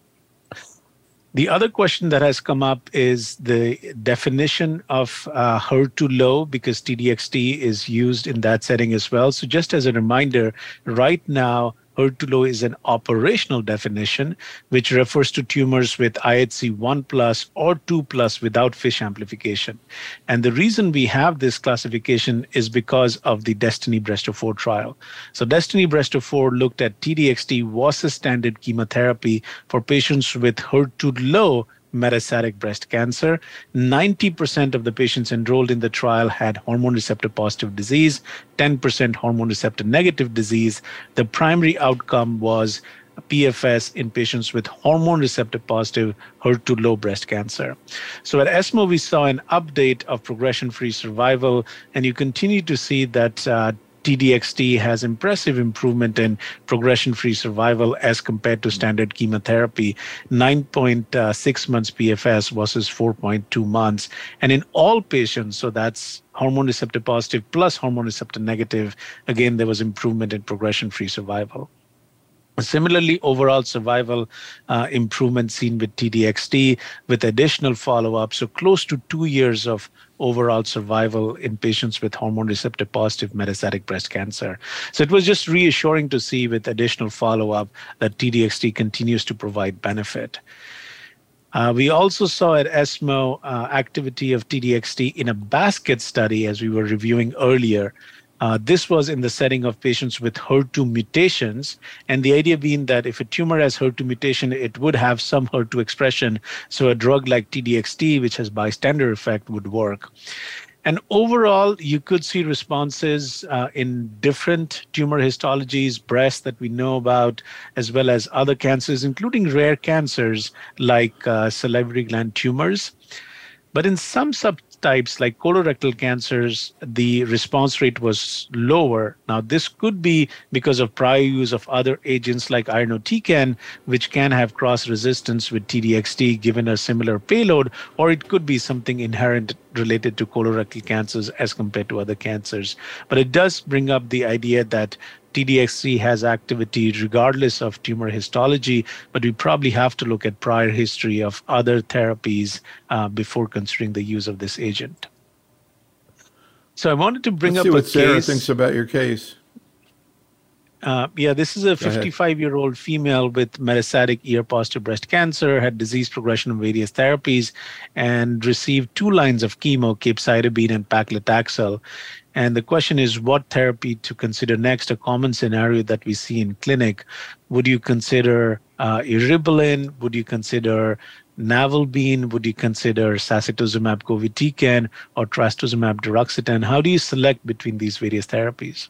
The other question that has come up is the definition of uh, H E R two low, because T D X D is used in that setting as well. So just as a reminder, right now, H E R two low is an operational definition, which refers to tumors with I H C one plus or two plus without FISH amplification. And the reason we have this classification is because of the DESTINY Breast oh four trial. So DESTINY Breast oh four looked at T D X D was a standard chemotherapy for patients with H E R two low metastatic breast cancer. ninety percent of the patients enrolled in the trial had hormone receptor positive disease, ten percent hormone receptor negative disease. The primary outcome was P F S in patients with hormone receptor positive H E R two low breast cancer. So at ESMO, we saw an update of progression-free survival, and you continue to see that uh, T D X T has impressive improvement in progression-free survival as compared to standard chemotherapy, nine point six months P F S versus four point two months. And in all patients, so that's hormone receptor positive plus hormone receptor negative, again, there was improvement in progression-free survival. Similarly, overall survival uh, improvement seen with T D X T with additional follow-up, so close to two years of overall survival in patients with hormone receptor positive metastatic breast cancer. So it was just reassuring to see with additional follow-up that T D X T continues to provide benefit. Uh, we also saw at ESMO uh, activity of T D X T in a basket study, as we were reviewing earlier. Uh, this was in the setting of patients with H E R two mutations, and the idea being that if a tumor has H E R two mutation, it would have some H E R two expression, so a drug like T D X T, which has bystander effect, would work. And overall, you could see responses uh, in different tumor histologies, breast that we know about, as well as other cancers, including rare cancers like uh, salivary gland tumors. But in some subtypes, like colorectal cancers, the response rate was lower. Now, this could be because of prior use of other agents like irinotecan, which can have cross-resistance with T D X T given a similar payload, or it could be something inherent related to colorectal cancers as compared to other cancers. But it does bring up the idea that T D X T has activity regardless of tumor histology, but we probably have to look at prior history of other therapies uh, before considering the use of this agent. So I wanted to bring Let's up see a what Sarah case. thinks about your case. Uh, yeah, this is a fifty-five-year-old female with metastatic E R-positive breast cancer, had disease progression of various therapies, and received two lines of chemo, capecitabine and paclitaxel. And the question is what therapy to consider next, a common scenario that we see in clinic. Would you consider uh, eribulin? Would you consider navalbine? Would you consider sacituzumab govitecan or trastuzumab deruxtecan? How do you select between these various therapies?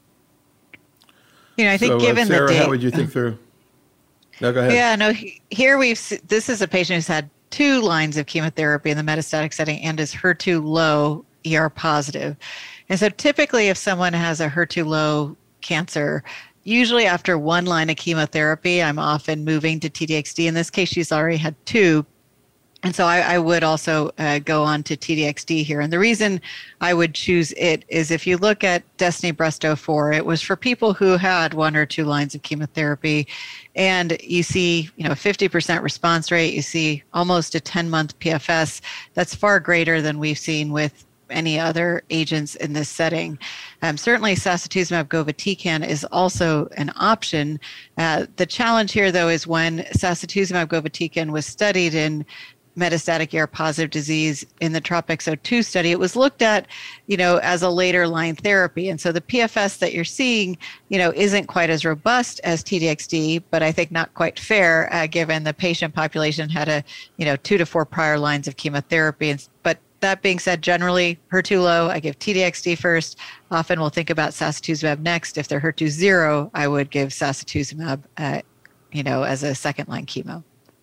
You know, I think so, given uh, Sarah, the data, how would you think through? No, go ahead. Yeah, no. he- Here we've se- this is a patient who's had two lines of chemotherapy in the metastatic setting and is H E R two low, E R positive, and so typically if someone has a H E R two low cancer, usually after one line of chemotherapy, I'm often moving to T D X T. In this case, she's already had two. And so I, I would also uh, go on to T D X T here. And the reason I would choose it is if you look at Destiny Breast oh four, it was for people who had one or two lines of chemotherapy. And you see, you know, a fifty percent response rate, you see almost a ten-month P F S. That's far greater than we've seen with any other agents in this setting. Um, certainly, sacituzumab govitecan is also an option. Uh, the challenge here, though, is when sacituzumab govitecan was studied in metastatic E R-positive disease in the TROPiCS oh two study, it was looked at, you know, as a later line therapy. And so the P F S that you're seeing, you know, isn't quite as robust as T D X T, but I think not quite fair uh, given the patient population had a, you know, two to four prior lines of chemotherapy. And, but that being said, generally H E R two low, I give T D X T first. Often we'll think about sacituzumab next. If they're H E R two zero, I would give sacituzumab, uh, you know, as a second line chemo.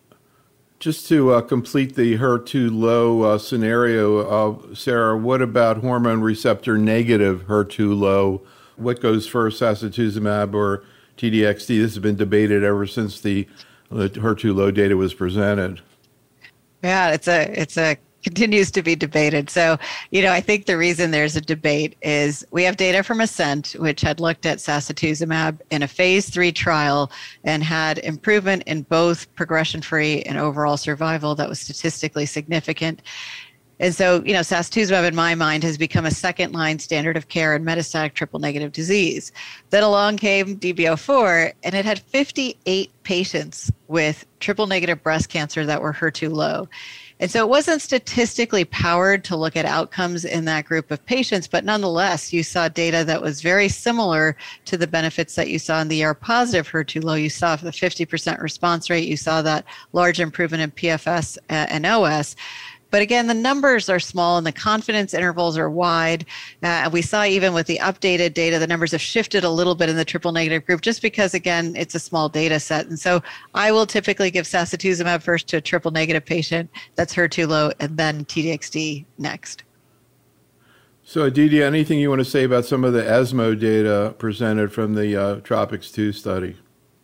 Just to uh, complete the H E R two low uh, scenario, uh, Sarah, what about hormone receptor negative H E R two low? What goes first, sacituzumab or T D X T? This has been debated ever since the, the H E R two low data was presented. Yeah, it's a it's a continues to be debated. So, you know, I think the reason there's a debate is we have data from ASCENT, which had looked at sacituzumab in a phase three trial and had improvement in both progression-free and overall survival that was statistically significant. And so, you know, sacituzumab in my mind has become a second-line standard of care in metastatic triple-negative disease. Then along came D B oh four, and it had fifty-eight patients with triple-negative breast cancer that were H E R two low. And so it wasn't statistically powered to look at outcomes in that group of patients, but nonetheless, you saw data that was very similar to the benefits that you saw in the E R-positive H E R two low. You saw the fifty percent response rate. You saw that large improvement in P F S and O S. But again, the numbers are small and the confidence intervals are wide. Uh, we saw even with the updated data, the numbers have shifted a little bit in the triple negative group just because, again, it's a small data set. And so I will typically give sacituzumab first to a triple negative patient that's H E R two low and then T D X D next. So, Aditya, anything you want to say about some of the ESMO data presented from the uh, TROPiCS two study?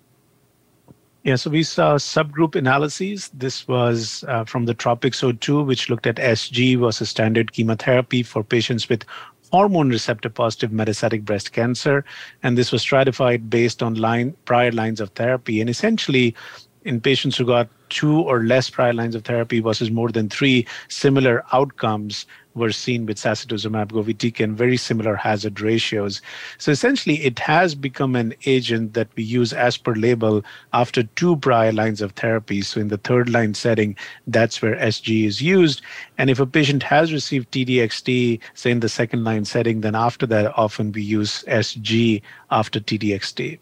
Yeah, so we saw subgroup analyses. This was uh, from the TROPiCS two, which looked at S G versus standard chemotherapy for patients with hormone receptor positive metastatic breast cancer. And this was stratified based on line, prior lines of therapy. And essentially, in patients who got two or less prior lines of therapy versus more than three, similar outcomes were seen with sacituzumab govitecan, very similar hazard ratios. So essentially, it has become an agent that we use as per label after two prior lines of therapy. So in the third line setting, that's where S G is used. And if a patient has received T D X D, say in the second line setting, then after that, often we use S G after T D X D.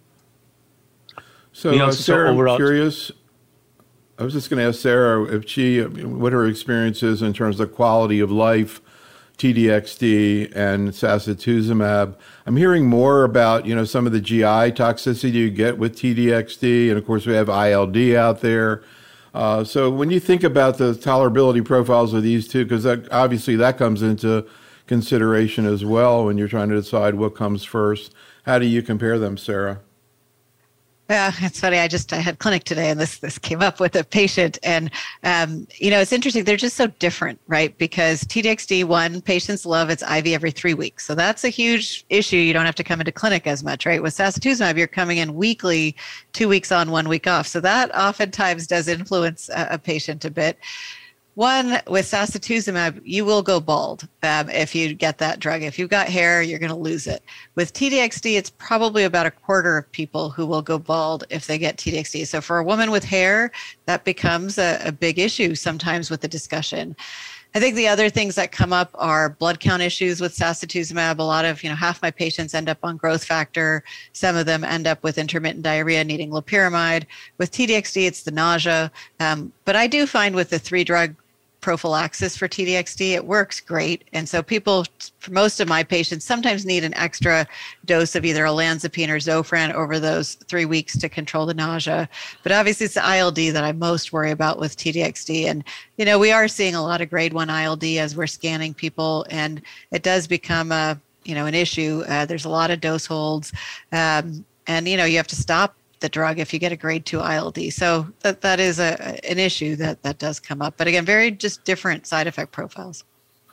So, uh, Sarah, I'm curious. I was just going to ask Sarah if she, what her experience is in terms of quality of life, T D X D and sacituzumab. I'm hearing more about, you know, some of the G I toxicity you get with T D X D, and of course we have I L D out there. Uh, so when you think about the tolerability profiles of these two, because that, obviously that comes into consideration as well when you're trying to decide what comes first, how do you compare them, Sarah? Yeah, it's funny. I just I had clinic today, and this this came up with a patient, and um, you know, it's interesting. They're just so different, right? Because T D X D, one, patients love its I V every three weeks, so that's a huge issue. You don't have to come into clinic as much, right? With sacituzumab, you're coming in weekly, two weeks on, one week off, so that oftentimes does influence a, a patient a bit. One, with sacituzumab, you will go bald um, if you get that drug. If you've got hair, you're going to lose it. With T D X D, it's probably about a quarter of people who will go bald if they get T D X D. So for a woman with hair, that becomes a, a big issue sometimes with the discussion. I think the other things that come up are blood count issues with sacituzumab. A lot of, you know, half my patients end up on growth factor. Some of them end up with intermittent diarrhea needing loperamide. With T D X D, it's the nausea. Um, but I do find with the three drug prophylaxis for T D X D, it works great. And so people, for most of my patients, sometimes need an extra dose of either olanzapine or Zofran over those three weeks to control the nausea. But obviously it's the I L D that I most worry about with T D X D. And, you know, we are seeing a lot of grade one I L D as we're scanning people, and it does become a, you know, an issue. Uh, there's a lot of dose holds. Um, and, you know, you have to stop the drug if you get a grade two I L D. So that that is a an issue that that does come up. But again, very just different side effect profiles.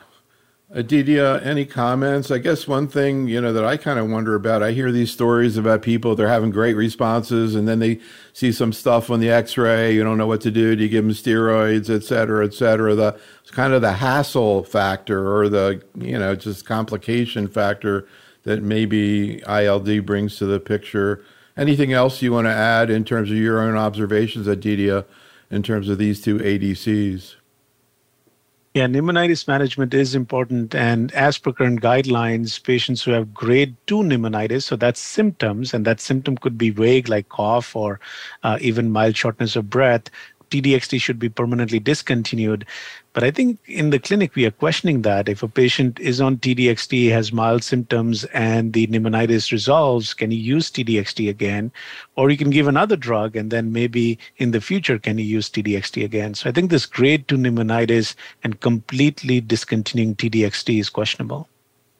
Aditya, any comments? I guess one thing, you know, that I kind of wonder about, I hear these stories about people, they're having great responses, and then they see some stuff on the x-ray, you don't know what to do, do you give them steroids, et cetera, et cetera. The kind of the hassle factor or the, you know, just complication factor that maybe I L D brings to the picture. Anything else you want to add in terms of your own observations, Aditya, in terms of these two A D Cs? Yeah, pneumonitis management is important. And as per current guidelines, patients who have grade two pneumonitis, so that's symptoms, and that symptom could be vague like cough or uh, even mild shortness of breath, T D X D should be permanently discontinued. But I think in the clinic, we are questioning that. If a patient is on T D X D, has mild symptoms, and the pneumonitis resolves, can you use T D X D again? Or you can give another drug, and then maybe in the future, can you use T D X D again? So I think this grade two pneumonitis and completely discontinuing T D X D is questionable.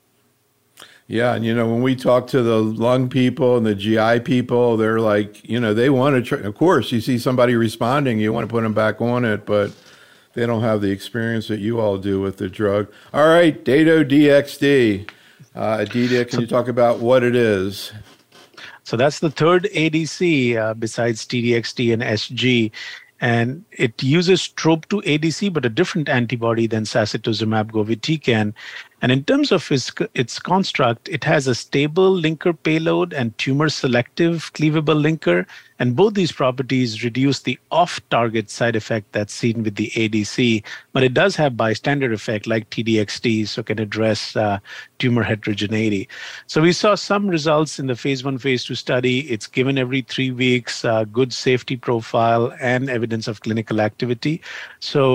Yeah, and you know, when we talk to the lung people and the G I people, they're like, you know, they want to try. Of course, you see somebody responding, you want to put them back on it, but they don't have the experience that you all do with the drug. All right, Dato-D X D. Uh, Aditya, can so, you talk about what it is? So that's the third A D C uh, besides T D X D and S G. And it uses Trop two A D C, but a different antibody than sacituzumab govitecan. And in terms of its, its construct, it has a stable linker payload and tumor-selective cleavable linker. And both these properties reduce the off-target side effect that's seen with the A D C. But it does have bystander effect like T D X D, so can address uh, tumor heterogeneity. So we saw some results in the phase one, phase two study. It's given every three weeks, uh, good safety profile, and evidence of clinical activity. So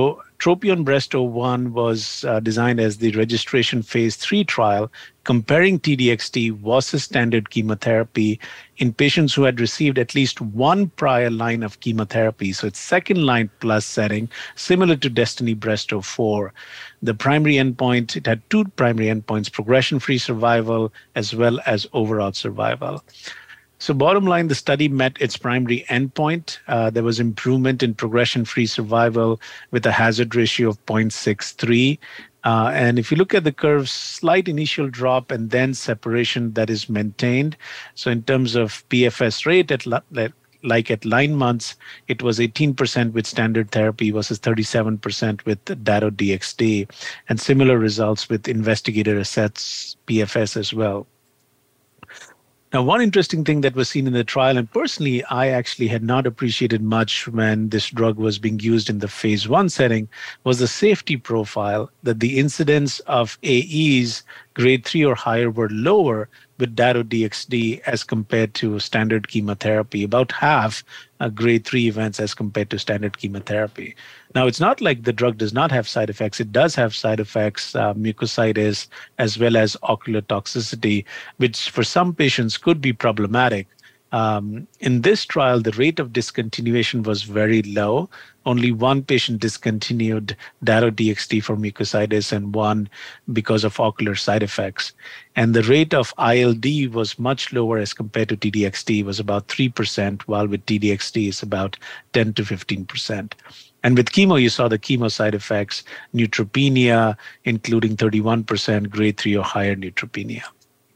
TROPION Breast oh one was uh, designed as the registration phase three trial comparing T D X T versus standard chemotherapy in patients who had received at least one prior line of chemotherapy. So it's second line plus setting, similar to DESTINY Breast oh four. The primary endpoint, it had two primary endpoints, progression-free survival as well as overall survival. So bottom line, the study met its primary endpoint. Uh, there was improvement in progression-free survival with a hazard ratio of zero point six three. Uh, and if you look at the curve, slight initial drop and then separation that is maintained. So in terms of P F S rate, at like at nine months, it was eighteen percent with standard therapy versus thirty-seven percent with Dato-D X T, and similar results with investigator-assessed P F S as well. Now, one interesting thing that was seen in the trial, and personally, I actually had not appreciated much when this drug was being used in the phase one setting, was the safety profile, that the incidence of A Es grade three or higher were lower with Dato-D X D as compared to standard chemotherapy, about half uh, grade three events as compared to standard chemotherapy. Now, it's not like the drug does not have side effects. It does have side effects, uh, mucositis, as well as ocular toxicity, which for some patients could be problematic. Um, in this trial, the rate of discontinuation was very low. Only one patient discontinued Dato-D X T for mucositis and one because of ocular side effects. And the rate of I L D was much lower as compared to T D X T, was about three percent, while with T D X T it's about ten to fifteen percent. And with chemo, you saw the chemo side effects, neutropenia, including thirty-one percent grade three or higher neutropenia.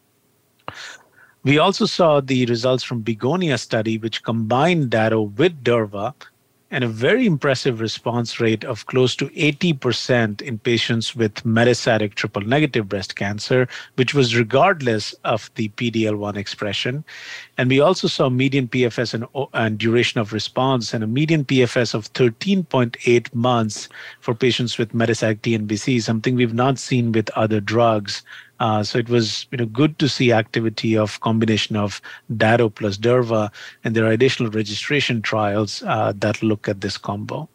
We also saw the results from Begonia study, which combined Dato with Durva, and a very impressive response rate of close to eighty percent in patients with metastatic triple-negative breast cancer, which was regardless of the P D L one expression. And we also saw median P F S and, and duration of response, and a median P F S of thirteen point eight months for patients with metastatic T N B C, something we've not seen with other drugs. Uh, so it was you know, good to see activity of combination of Dato plus Durva, and there are additional registration trials uh, that look at this combo.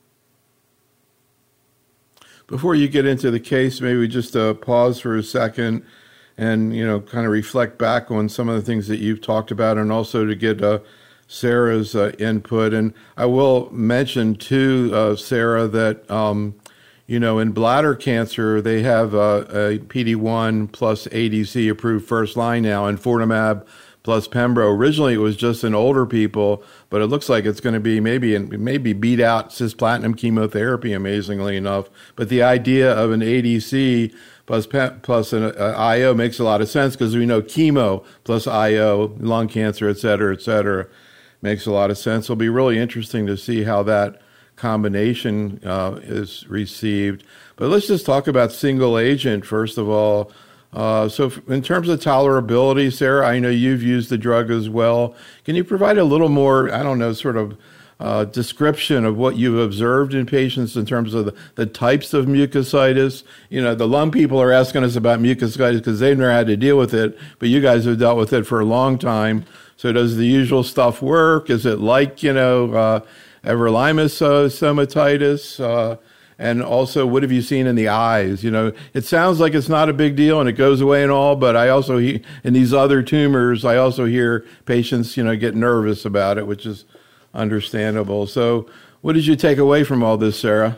Before you get into the case, maybe we just uh, pause for a second and you know kind of reflect back on some of the things that you've talked about, and also to get uh, Sarah's uh, input. And I will mention too, uh, Sarah, that um, You know, in bladder cancer, they have a, a P D one plus A D C approved first line now, and Enfortumab plus Pembro. Originally, it was just in older people, but it looks like it's going to be maybe maybe beat out cisplatin chemotherapy, amazingly enough. But the idea of an A D C plus plus an uh, I O makes a lot of sense, because we know chemo plus I O, lung cancer, et cetera, et cetera, makes a lot of sense. It'll be really interesting to see how that combination uh, is received. But let's just talk about single agent first of all. Uh, so f- in terms of tolerability, Sarah, I know you've used the drug as well. Can you provide a little more, I don't know, sort of uh, description of what you've observed in patients in terms of the, the types of mucositis? You know, the lung people are asking us about mucositis because they've never had to deal with it, but you guys have dealt with it for a long time. So does the usual stuff work? Is it like, you know, uh, everolimus uh, stomatitis, uh, and also what have you seen in the eyes? You know, it sounds like it's not a big deal and it goes away and all, but I also hear in these other tumors, I also hear patients, you know, get nervous about it, which is understandable. So what did you take away from all this, Sarah?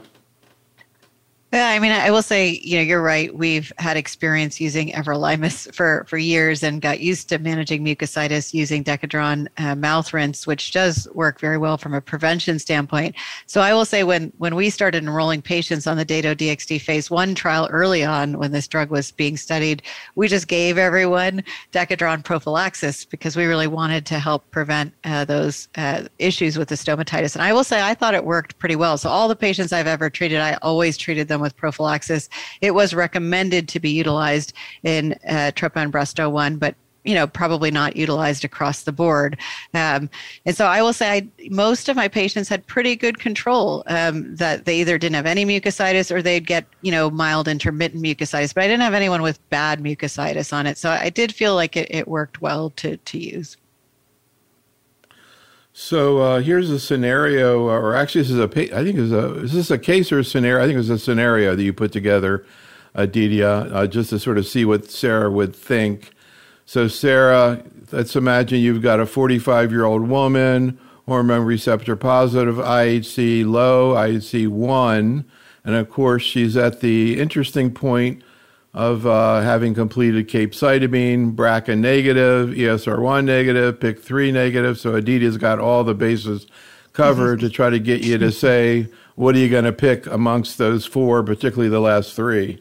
Yeah, I mean, I will say, you know, you're right. We've had experience using everolimus for, for years and got used to managing mucositis using Decadron uh, mouth rinse, which does work very well from a prevention standpoint. So I will say when, when we started enrolling patients on the Dato-D X T phase one trial early on, when this drug was being studied, we just gave everyone Decadron prophylaxis because we really wanted to help prevent uh, those uh, issues with the stomatitis. And I will say I thought it worked pretty well. So all the patients I've ever treated, I always treated them with prophylaxis. It was recommended to be utilized in uh, TROPION Breast oh one, but you know, probably not utilized across the board. Um, and so I will say I, most of my patients had pretty good control, um, that they either didn't have any mucositis or they'd get, you know, mild intermittent mucositis, but I didn't have anyone with bad mucositis on it. So I did feel like it, it worked well to, to use. So uh, here's a scenario, or actually, this is a. I think is a. Is this a case or a scenario? I think it was a scenario that you put together, Aditya, uh, just to sort of see what Sarah would think. So Sarah, let's imagine you've got a forty-five-year-old woman, hormone receptor positive, I H C low, I H C one, and of course she's at the interesting point of uh, having completed capecitabine, B R C A negative, E S R one negative, P I K three negative. So Aditya's got all the bases covered to try to get you to say, what are you going to pick amongst those four, particularly the last three?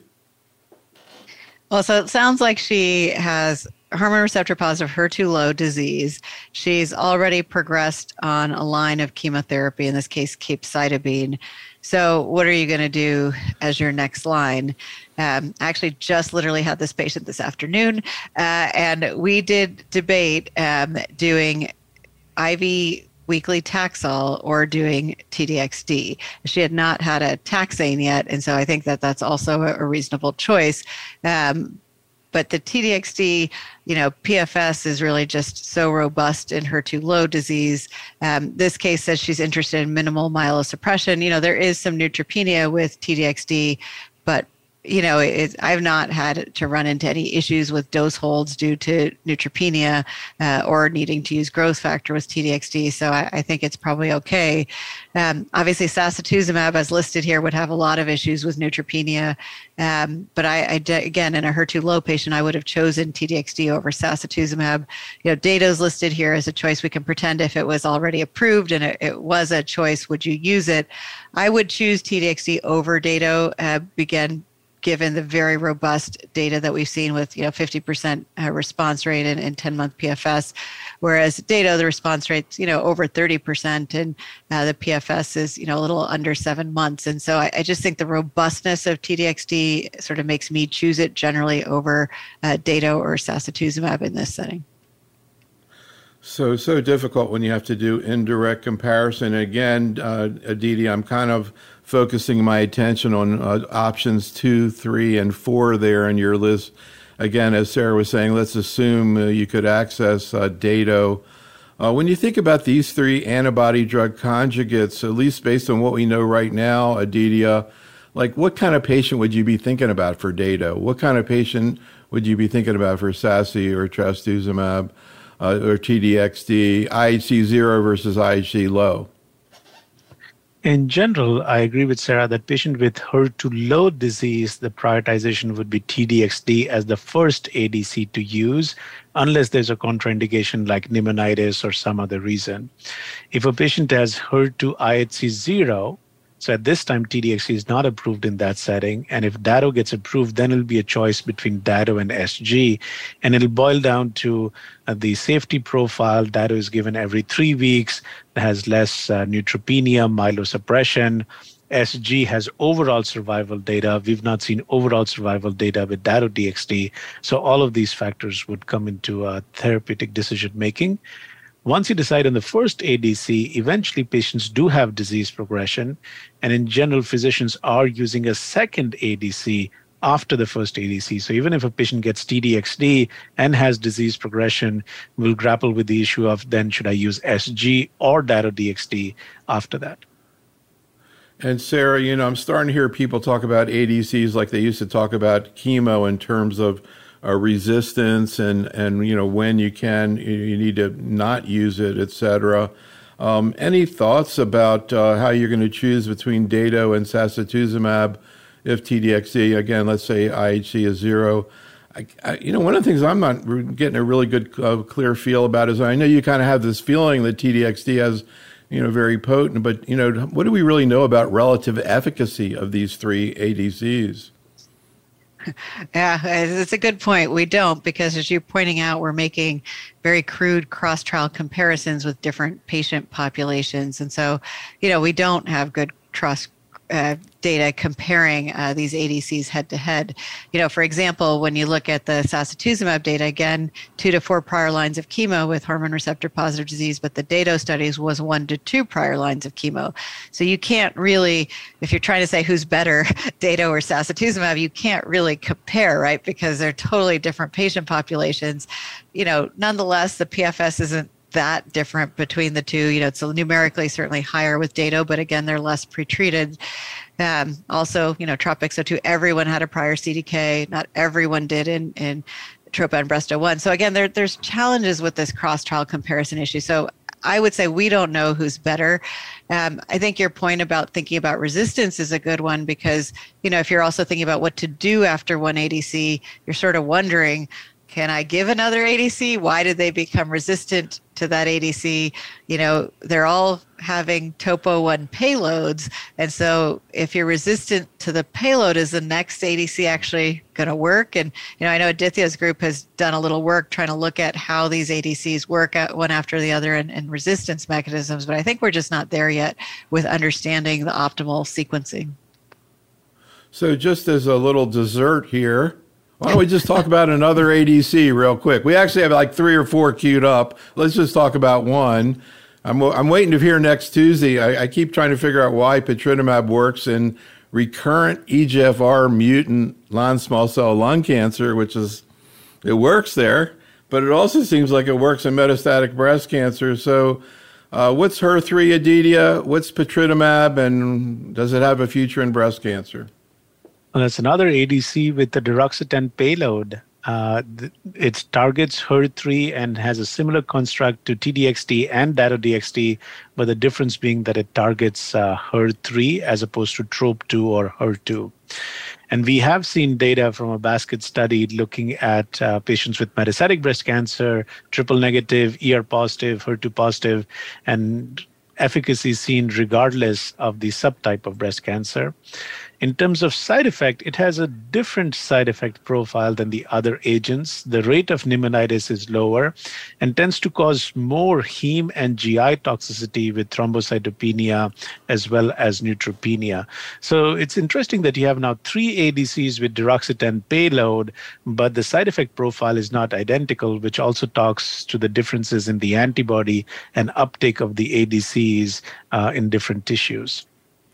Well, so it sounds like she has hormone receptor positive H E R two low disease. She's already progressed on a line of chemotherapy, in this case, capecitabine. So what are you going to do as your next line? Um, I actually just literally had this patient this afternoon, uh, and we did debate um, doing I V weekly Taxol or doing T D X D. She had not had a taxane yet, and so I think that that's also a, a reasonable choice. Um, But the T D X D, you know, P F S is really just so robust in H E R two low disease. Um, this case says she's interested in minimal myelosuppression. You know, there is some neutropenia with T D X D, but you know, it, I've not had to run into any issues with dose holds due to neutropenia uh, or needing to use growth factor with T D X D. So I, I think it's probably okay. Um, obviously, sacituzumab, as listed here, would have a lot of issues with neutropenia. Um, but I, I, again, in a H E R two low patient, I would have chosen T D X D over sacituzumab. You know, Dato is listed here as a choice. We can pretend if it was already approved and it, it was a choice, would you use it? I would choose T D X D over Dato. Uh, again, given the very robust data that we've seen with, you know, fifty percent uh, response rate and, and ten-month P F S, whereas Dato, the response rate's, you know, over thirty percent, and uh, the P F S is, you know, a little under seven months. And so I, I just think the robustness of T D X D sort of makes me choose it generally over uh, Dato or sacituzumab in this setting. So, so difficult when you have to do indirect comparison. Again, uh, Aditi, I'm kind of focusing my attention on uh, options two, three, and four there in your list. Again, as Sarah was saying, let's assume uh, you could access uh, Dato. Uh, when you think about these three antibody drug conjugates, at least based on what we know right now, Aditi, like what kind of patient would you be thinking about for Dato? What kind of patient would you be thinking about for Saci or trastuzumab? Uh, or T D X D, I H C zero versus I H C low? In general, I agree with Sarah that patient with H E R two low disease, the prioritization would be T D X D as the first A D C to use, unless there's a contraindication like pneumonitis or some other reason. If a patient has H E R two I H C zero, so at this time, T D X D is not approved in that setting. And if Dato gets approved, then it'll be a choice between Dato and S G. And it'll boil down to uh, the safety profile. Dato is given every three weeks, has less uh, neutropenia, myelosuppression. S G has overall survival data. We've not seen overall survival data with Dato D X D. So all of these factors would come into uh, therapeutic decision making. Once you decide on the first A D C, eventually patients do have disease progression. And in general, physicians are using a second A D C after the first A D C. So even if a patient gets T D X D and has disease progression, we'll grapple with the issue of then should I use S G or Dato D X D after that. And Sarah, you know, I'm starting to hear people talk about A D Cs like they used to talk about chemo in terms of Uh, resistance and, and, you know, when you can, you need to not use it, et cetera. Um, any thoughts about uh, how you're going to choose between Dato and sacituzumab if T D X D, again, let's say I H C is zero? I, I, you know, one of the things I'm not getting a really good, uh, clear feel about is I know you kind of have this feeling that T D X D has, you know, very potent, but, you know, what do we really know about relative efficacy of these three A D Cs? Yeah, it's a good point. We don't, because as you're pointing out, we're making very crude cross-trial comparisons with different patient populations. And so, you know, we don't have good trust uh, data comparing uh, these A D Cs head-to-head. You know, for example, when you look at the sacituzumab data, again, two to four prior lines of chemo with hormone receptor positive disease, but the Dato studies was one to two prior lines of chemo. So you can't really, if you're trying to say who's better, Dato or sacituzumab, you can't really compare, right? Because they're totally different patient populations. You know, nonetheless, the P F S isn't that different between the two. You know, it's numerically certainly higher with Dato, but again, they're less pretreated. Um, also, you know, TROPiCS-zero two, everyone had a prior C D K. Not everyone did in, in TROPA and breast oh one. So again, there, there's challenges with this cross-trial comparison issue. So I would say we don't know who's better. Um, I think your point about thinking about resistance is a good one because, you know, if you're also thinking about what to do after one A D C, you're sort of wondering, can I give another A D C? Why did they become resistant to that A D C? You know, they're all having topo one payloads. And so if you're resistant to the payload, is the next A D C actually going to work? And, you know, I know Aditya's group has done a little work trying to look at how these A D Cs work out one after the other and, and resistance mechanisms. But I think we're just not there yet with understanding the optimal sequencing. So just as a little dessert here, why don't we just talk about another A D C real quick? We actually have like three or four queued up. Let's just talk about one. I'm I'm waiting to hear next Tuesday. I, I keep trying to figure out why patritumab works in recurrent E G F R mutant non-small cell lung cancer, which is, it works there, but it also seems like it works in metastatic breast cancer. So uh, what's H E R three, Aditya? What's patritumab, and does it have a future in breast cancer? Well, that's another A D C with the deruxtecan payload. Uh, th- it targets H E R three and has a similar construct to T D X T and Dato-D X T, but the difference being that it targets uh, H E R three as opposed to T R O P two or H E R two. And we have seen data from a basket study looking at uh, patients with metastatic breast cancer, triple negative, E R positive, H E R two positive, and efficacy seen regardless of the subtype of breast cancer. In terms of side effect, it has a different side effect profile than the other agents. The rate of pneumonitis is lower and tends to cause more heme and G I toxicity with thrombocytopenia as well as neutropenia. So it's interesting that you have now three A D Cs with deruxtecan payload, but the side effect profile is not identical, which also talks to the differences in the antibody and uptake of the A D Cs uh, in different tissues.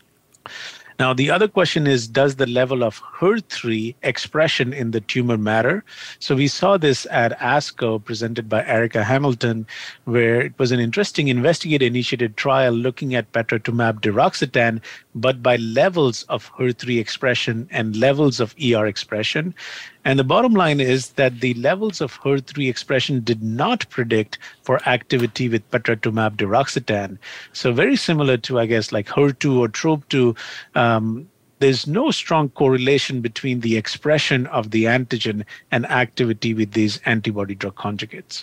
Now, the other question is, does the level of H E R three expression in the tumor matter? So we saw this at ASCO presented by Erica Hamilton, where it was an interesting investigator-initiated trial looking at patritumab deruxtecan, but by levels of H E R three expression and levels of E R expression. And the bottom line is that the levels of H E R three expression did not predict for activity with patritumab deruxtecan. So very similar to, I guess, like H E R two or T R O P two, um, there's no strong correlation between the expression of the antigen and activity with these antibody drug conjugates.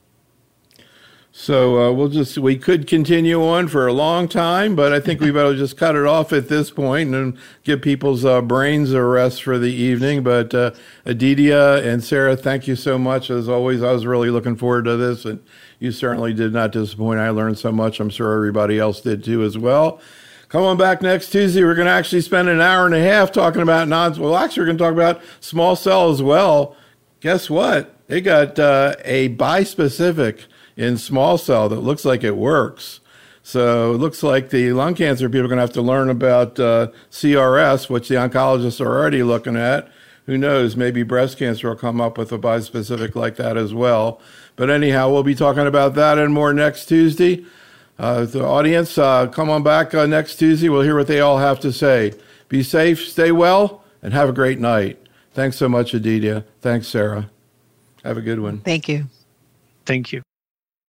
So uh, we'll just, we could continue on for a long time, but I think we better just cut it off at this point and give people's uh, brains a rest for the evening. But uh, Aditya and Sarah, thank you so much. As always, I was really looking forward to this, and you certainly did not disappoint. I learned so much. I'm sure everybody else did too as well. Come on back next Tuesday. We're going to actually spend an hour and a half talking about non, well, actually, we're going to talk about small cell as well. Guess what? They got uh, a bispecific in small cell that looks like it works. So it looks like the lung cancer people are going to have to learn about uh, C R S, which the oncologists are already looking at. Who knows? Maybe breast cancer will come up with a bispecific like that as well. But anyhow, we'll be talking about that and more next Tuesday. Uh, the audience, uh, come on back uh, next Tuesday. We'll hear what they all have to say. Be safe, stay well, and have a great night. Thanks so much, Aditya. Thanks, Sarah. Have a good one. Thank you. Thank you.